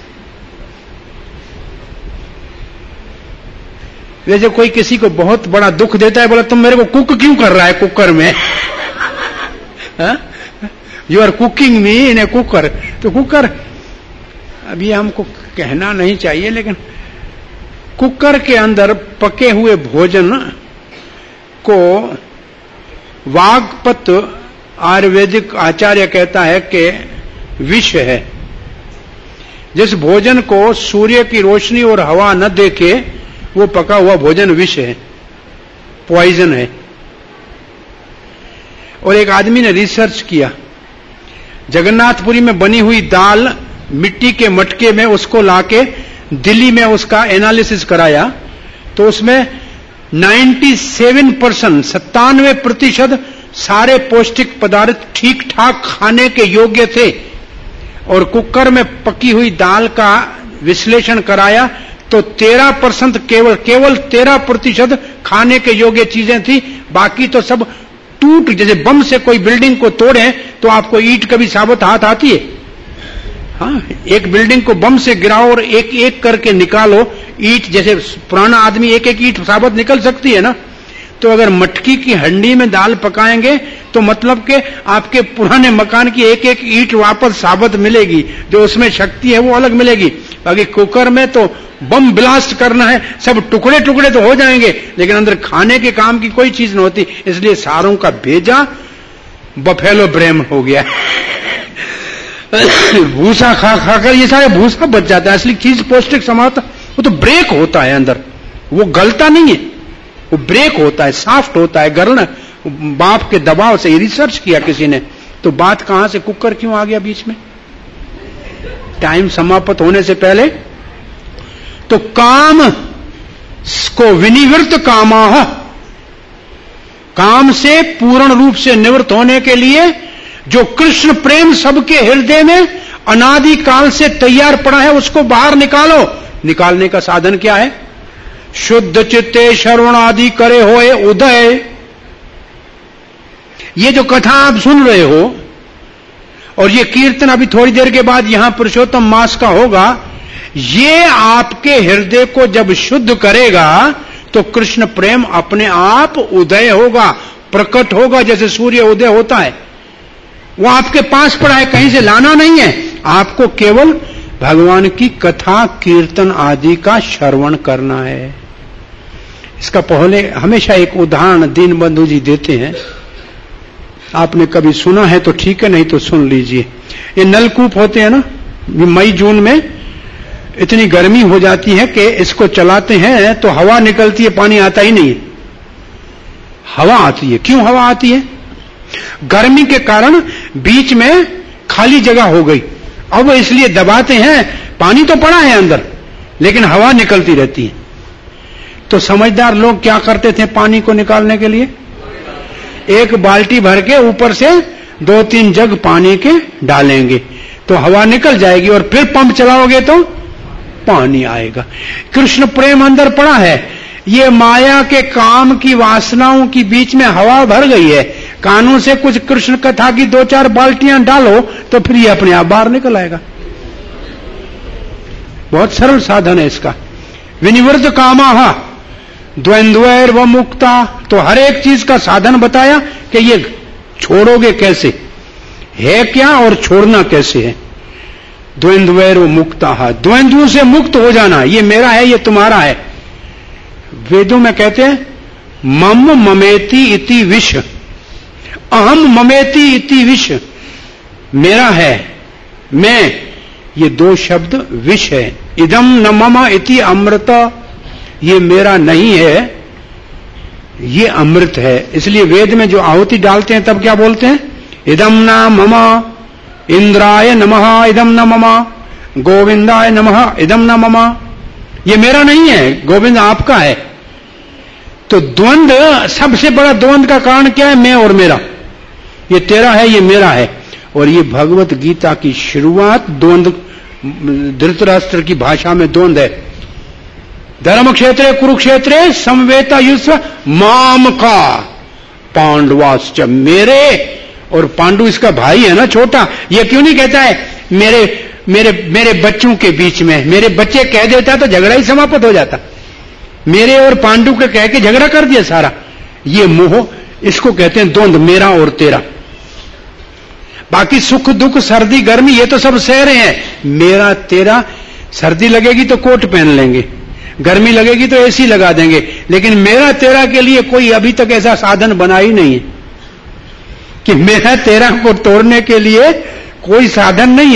वैसे कोई किसी को बहुत बड़ा दुख देता है, बोला तुम मेरे को कुक क्यों कर रहा है कुकर में? You are cooking me in a cooker. तो कुकर अभी हमको कहना नहीं चाहिए, लेकिन कुकर के अंदर पके हुए भोजन को वागपत आयुर्वेदिक आचार्य कहता है कि विष है। जिस भोजन को सूर्य की रोशनी और हवा न देखे वो पका हुआ भोजन विष है, पॉइजन है। और एक आदमी ने रिसर्च किया, जगन्नाथपुरी में बनी हुई दाल मिट्टी के मटके में उसको लाके दिल्ली में उसका एनालिसिस कराया तो उसमें सत्तानवे परसेंट सत्तानवे प्रतिशत सारे पौष्टिक पदार्थ ठीक ठाक खाने के योग्य थे। और कुकर में पकी हुई दाल का विश्लेषण कराया तो तेरह परसेंट केवल केवल तेरह प्रतिशत खाने के योग्य चीजें थी, बाकी तो सब टूट, जैसे बम से कोई बिल्डिंग को तोड़े तो आपको ईंट कभी साबुत हाथ आती है? हाँ, एक बिल्डिंग को बम से गिराओ और एक एक करके निकालो ईंट, जैसे पुराना आदमी एक एक ईंट साबुत निकल सकती है ना। तो अगर मटकी की हंडी में दाल पकाएंगे तो मतलब के आपके पुराने मकान की एक एक ईंट वापस साबुत मिलेगी, जो उसमें शक्ति है वो अलग मिलेगी। बाकी कुकर में तो बम ब्लास्ट करना है, सब टुकड़े टुकड़े तो हो जाएंगे लेकिन अंदर खाने के काम की कोई चीज न होती। इसलिए सारों का भेजा बफेलो ब्रेम हो गया। भूसा खा खाकर ये सारे भूसा बच जाता है, असली चीज पौष्टिक समाता वो तो ब्रेक होता है अंदर, वो गलता नहीं है, वो ब्रेक होता है, सॉफ्ट होता है, गलन बाप के दबाव से। रिसर्च किया किसी ने, तो बात कहां से कुकर क्यों आ गया बीच में टाइम समाप्त होने से पहले? तो काम को विनिवृत्त कामाह, काम से पूर्ण रूप से निवृत्त होने के लिए जो कृष्ण प्रेम सबके हृदय में अनादि काल से तैयार पड़ा है उसको बाहर निकालो। निकालने का साधन क्या है? शुद्ध चित्ते श्रवण आदि करे होए उदय। ये जो कथा आप सुन रहे हो और ये कीर्तन अभी थोड़ी देर के बाद यहां पुरुषोत्तम मास का होगा, ये आपके हृदय को जब शुद्ध करेगा तो कृष्ण प्रेम अपने आप उदय होगा, प्रकट होगा, जैसे सूर्य उदय होता है। वो आपके पास पड़ा है, कहीं से लाना नहीं है, आपको केवल भगवान की कथा कीर्तन आदि का श्रवण करना है। इसका पहले हमेशा एक उदाहरण दीनबंधु जी देते हैं, आपने कभी सुना है तो ठीक है, नहीं तो सुन लीजिए। ये नलकूप होते हैं ना, मई जून में इतनी गर्मी हो जाती है कि इसको चलाते हैं तो हवा निकलती है, पानी आता ही नहीं है। हवा आती है, क्यों हवा आती है? गर्मी के कारण बीच में खाली जगह हो गई, अब इसलिए दबाते हैं, पानी तो पड़ा है अंदर लेकिन हवा निकलती रहती है। तो समझदार लोग क्या करते थे पानी को निकालने के लिए? एक बाल्टी भर के ऊपर से दो तीन जग पानी के डालेंगे तो हवा निकल जाएगी और फिर पंप चलाओगे तो पानी आएगा। कृष्ण प्रेम अंदर पड़ा है, ये माया के काम की वासनाओं की बीच में हवा भर गई है। कानों से कुछ कृष्ण कथा की दो चार बाल्टियां डालो तो फिर ये अपने आप बाहर निकल आएगा। बहुत सरल साधन है इसका। विनिवृत्त कामाह द्वंद्वैर व मुक्ता, तो हर एक चीज का साधन बताया कि ये छोड़ोगे कैसे है क्या और छोड़ना कैसे है। द्वंद्वैर व मुक्ता, द्वंद्वों से मुक्त हो जाना, ये मेरा है ये तुम्हारा है। वेदों में कहते हैं मम ममेति इति विष, अहम ममेति इति विष, मेरा है मैं, ये दो शब्द विष है। इदम न मम इति अमृत, ये मेरा नहीं है ये अमृत है। इसलिए वेद में जो आहुति डालते हैं तब क्या बोलते हैं? इदम न मम इंद्राय नमः इदम न मम, गोविंदाय नमः इदम न मम, ये मेरा नहीं है, गोविंद आपका है। तो द्वंद्व, सबसे बड़ा द्वंद्व का कारण क्या है? मैं और मेरा, ये तेरा है ये मेरा है। और ये भगवत गीता की शुरुआत द्वंद्व, धृतराष्ट्र की भाषा में द्वंद्व है। धर्म क्षेत्रे कुरुक्षेत्रे समवेता युष्व माम का पांडवाश्च, मेरे, और पांडु इसका भाई है ना छोटा, ये क्यों नहीं कहता है मेरे मेरे मेरे बच्चों के बीच में? मेरे बच्चे कह देता तो झगड़ा ही समाप्त हो जाता। मेरे और पांडु के कह के झगड़ा कर दिया सारा। ये मोह, इसको कहते हैं द्वंद्व, मेरा और तेरा। बाकी सुख दुख सर्दी गर्मी ये तो सब सह रहे हैं, मेरा तेरा। सर्दी लगेगी तो कोट पहन लेंगे, गर्मी लगेगी तो एसी लगा देंगे, लेकिन मेरा तेरा के लिए कोई अभी तक ऐसा साधन बना ही नहीं है कि मेरा तेरा को तोड़ने के लिए कोई साधन नहीं है।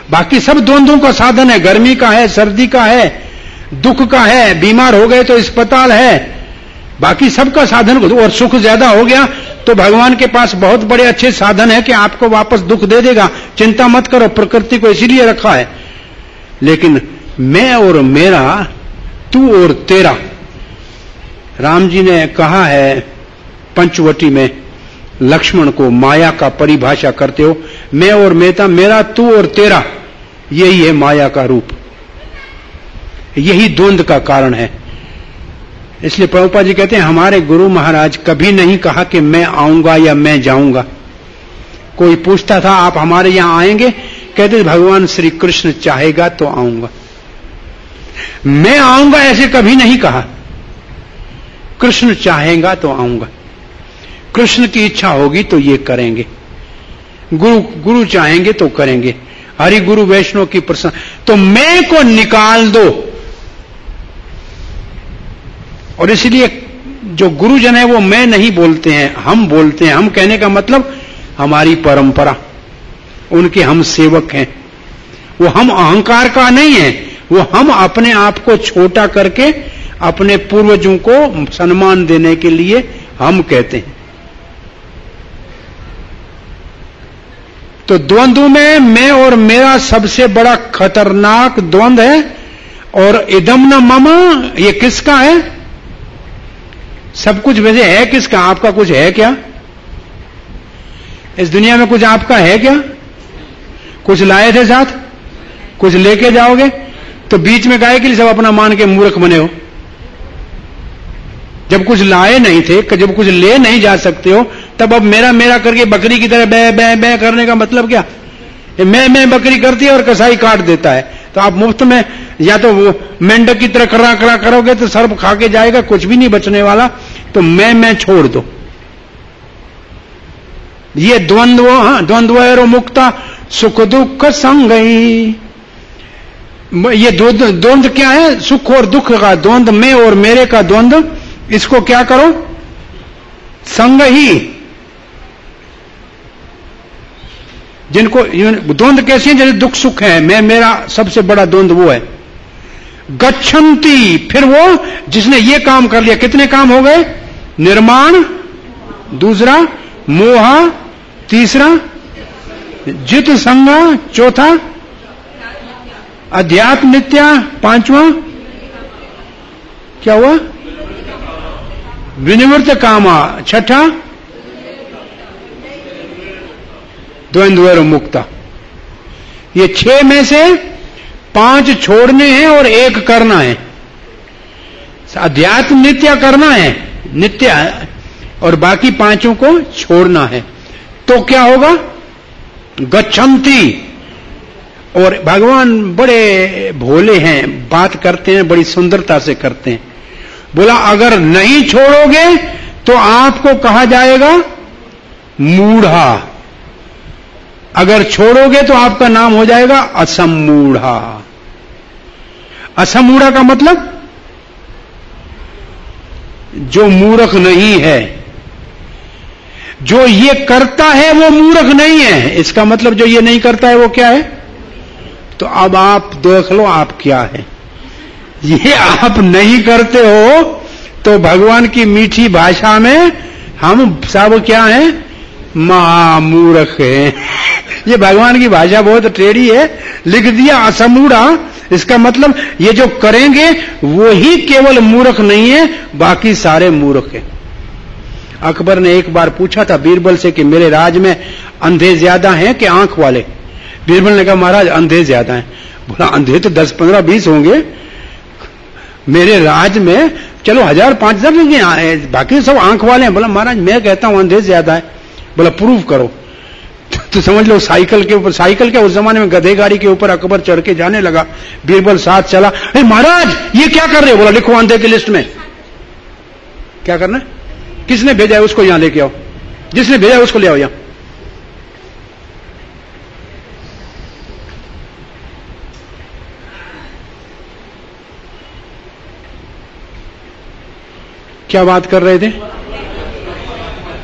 बाकी सब द्वंद्वों का साधन है। गर्मी का है, सर्दी का है, दुख का है, बीमार हो गए तो अस्पताल है, बाकी सबका साधन। और सुख ज्यादा हो गया तो भगवान के पास बहुत बड़े अच्छे साधन है कि आपको वापस दुख दे देगा। चिंता मत करो, प्रकृति को इसीलिए रखा है। लेकिन मैं और मेरा, तू और तेरा, राम जी ने कहा है पंचवटी में लक्ष्मण को माया का परिभाषा करते हो, मैं और मेरा, मेरा तू और तेरा, यही है माया का रूप, यही द्वंद्व का कारण है। इसलिए प्रभुपाद जी कहते हैं हमारे गुरु महाराज कभी नहीं कहा कि मैं आऊंगा या मैं जाऊंगा। कोई पूछता था आप हमारे यहां आएंगे, कहते भगवान श्री कृष्ण चाहेगा तो आऊंगा। मैं आऊंगा ऐसे कभी नहीं कहा, कृष्ण चाहेगा तो आऊंगा, कृष्ण की इच्छा होगी तो ये करेंगे, गुरु गुरु चाहेंगे तो करेंगे, हरि गुरु वैष्णव की प्रसन्न। तो मैं को निकाल दो। और इसलिए जो गुरुजन है वो मैं नहीं बोलते हैं, हम बोलते हैं। हम कहने का मतलब हमारी परंपरा, उनके हम सेवक हैं। वो हम अहंकार का नहीं है, वो हम अपने आप को छोटा करके अपने पूर्वजों को सम्मान देने के लिए हम कहते हैं। तो द्वंद्व में मैं और मेरा सबसे बड़ा खतरनाक द्वंद्व है। और इदम न मम, ये किसका है? सब कुछ वैसे है किसका? आपका कुछ है क्या? इस दुनिया में कुछ आपका है क्या? कुछ लाए थे साथ, कुछ लेके जाओगे? तो बीच में गाय के लिए सब अपना मान के मूर्ख बने हो। जब कुछ लाए नहीं थे, जब कुछ ले नहीं जा सकते हो, तब अब मेरा मेरा करके बकरी की तरह बै बै बै करने का मतलब क्या? मैं मैं बकरी करती है और कसाई काट देता है। तो आप मुफ्त में या तो वो मेंढक की तरह करा करा करोगे तो सर्प खा के जाएगा, कुछ भी नहीं बचने वाला। तो मैं मैं छोड़ दो। ये द्वंद्व, हाँ, द्वंद्व मुक्ता सुख दुख संगई। ये द्वंद्व क्या है? सुख और दुख का द्वंद्व, मैं और मेरे का द्वंद्व। इसको क्या करो? संग ही। जिनको द्वंद्व कैसे हैं? जैसे दुख सुख है, मैं मेरा सबसे बड़ा द्वंद्व वो है। गच्छन्ति, फिर वो जिसने ये काम कर लिया, कितने काम हो गए? निर्माण, दूसरा मोहा, तीसरा जित संगा, चौथा अध्यात्म नित्या, पांचवा क्या हुआ? विनिवृत्त कामा, छठा द्वंद्व मुक्ता। ये छह में से पांच छोड़ने हैं और एक करना है। अध्यात्म नित्य करना है, नित्य, और बाकी पांचों को छोड़ना है। तो क्या होगा? गच्छन्ति। और भगवान बड़े भोले हैं, बात करते हैं बड़ी सुंदरता से करते हैं। बोला अगर नहीं छोड़ोगे तो आपको कहा जाएगा मूढ़ा, अगर छोड़ोगे तो आपका नाम हो जाएगा असमूढ़ा। असमूढ़ा का मतलब जो मूर्ख नहीं है। जो ये करता है वो मूर्ख नहीं है, इसका मतलब जो ये नहीं करता है वो क्या है? तो अब आप देख लो आप क्या है। ये आप नहीं करते हो तो भगवान की मीठी भाषा में हम सब क्या है? महामूर्ख है। ये भगवान की भाषा बहुत टेढ़ी है, लिख दिया असमूढ़ा। इसका मतलब ये जो करेंगे वो ही केवल मूर्ख नहीं है, बाकी सारे मूर्ख हैं। अकबर ने एक बार पूछा था बीरबल से कि मेरे राज में अंधे ज्यादा हैं कि आंख वाले? बीरबल ने कहा महाराज अंधे ज्यादा हैं। बोला अंधे तो दस पंद्रह बीस होंगे मेरे राज में, चलो हजार पांच हजार लेकिन बाकी सब आंख वाले हैं। बोला महाराज मैं कहता हूं अंधे ज्यादा है। बोला प्रूव करो। तो, तो समझ लो साइकिल के ऊपर, साइकिल के उस जमाने में गधे गाड़ी के ऊपर अकबर चढ़ के जाने लगा, बीरबल साथ चला। अरे महाराज ये क्या कर रहे हो? बोला लिखो अंधे की लिस्ट में। क्या करना? किसने भेजा है उसको यहां लेके आओ, जिसने भेजा है उसको ले आओ यहां। क्या बात कर रहे थे?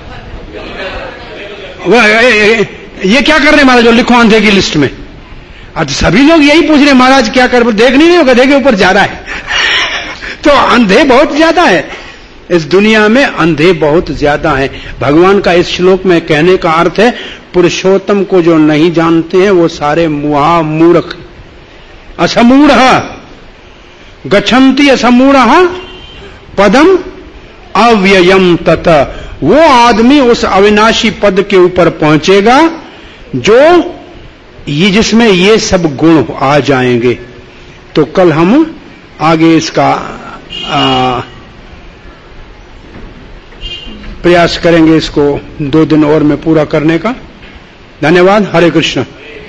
वो ये क्या कर रहे हैं महाराज? जो लिखो अंधे की लिस्ट में। अब सभी लोग यही पूछ रहे महाराज क्या कर, देख नहीं रहे हो गधे के ऊपर जा रहा है। तो अंधे बहुत ज्यादा है इस दुनिया में, अंधे बहुत ज्यादा है। भगवान का इस श्लोक में कहने का अर्थ है पुरुषोत्तम को जो नहीं जानते हैं वो सारे मुहा मूर्ख, असमूढ़, गच्छन्ति असमूढ़ पदम अव्ययम तत, वो आदमी उस अविनाशी पद के ऊपर पहुंचेगा जो ये जिसमें ये सब गुण आ जाएंगे। तो कल हम आगे इसका आ, प्रयास करेंगे, इसको दो दिन और में पूरा करने का। धन्यवाद। हरे कृष्ण।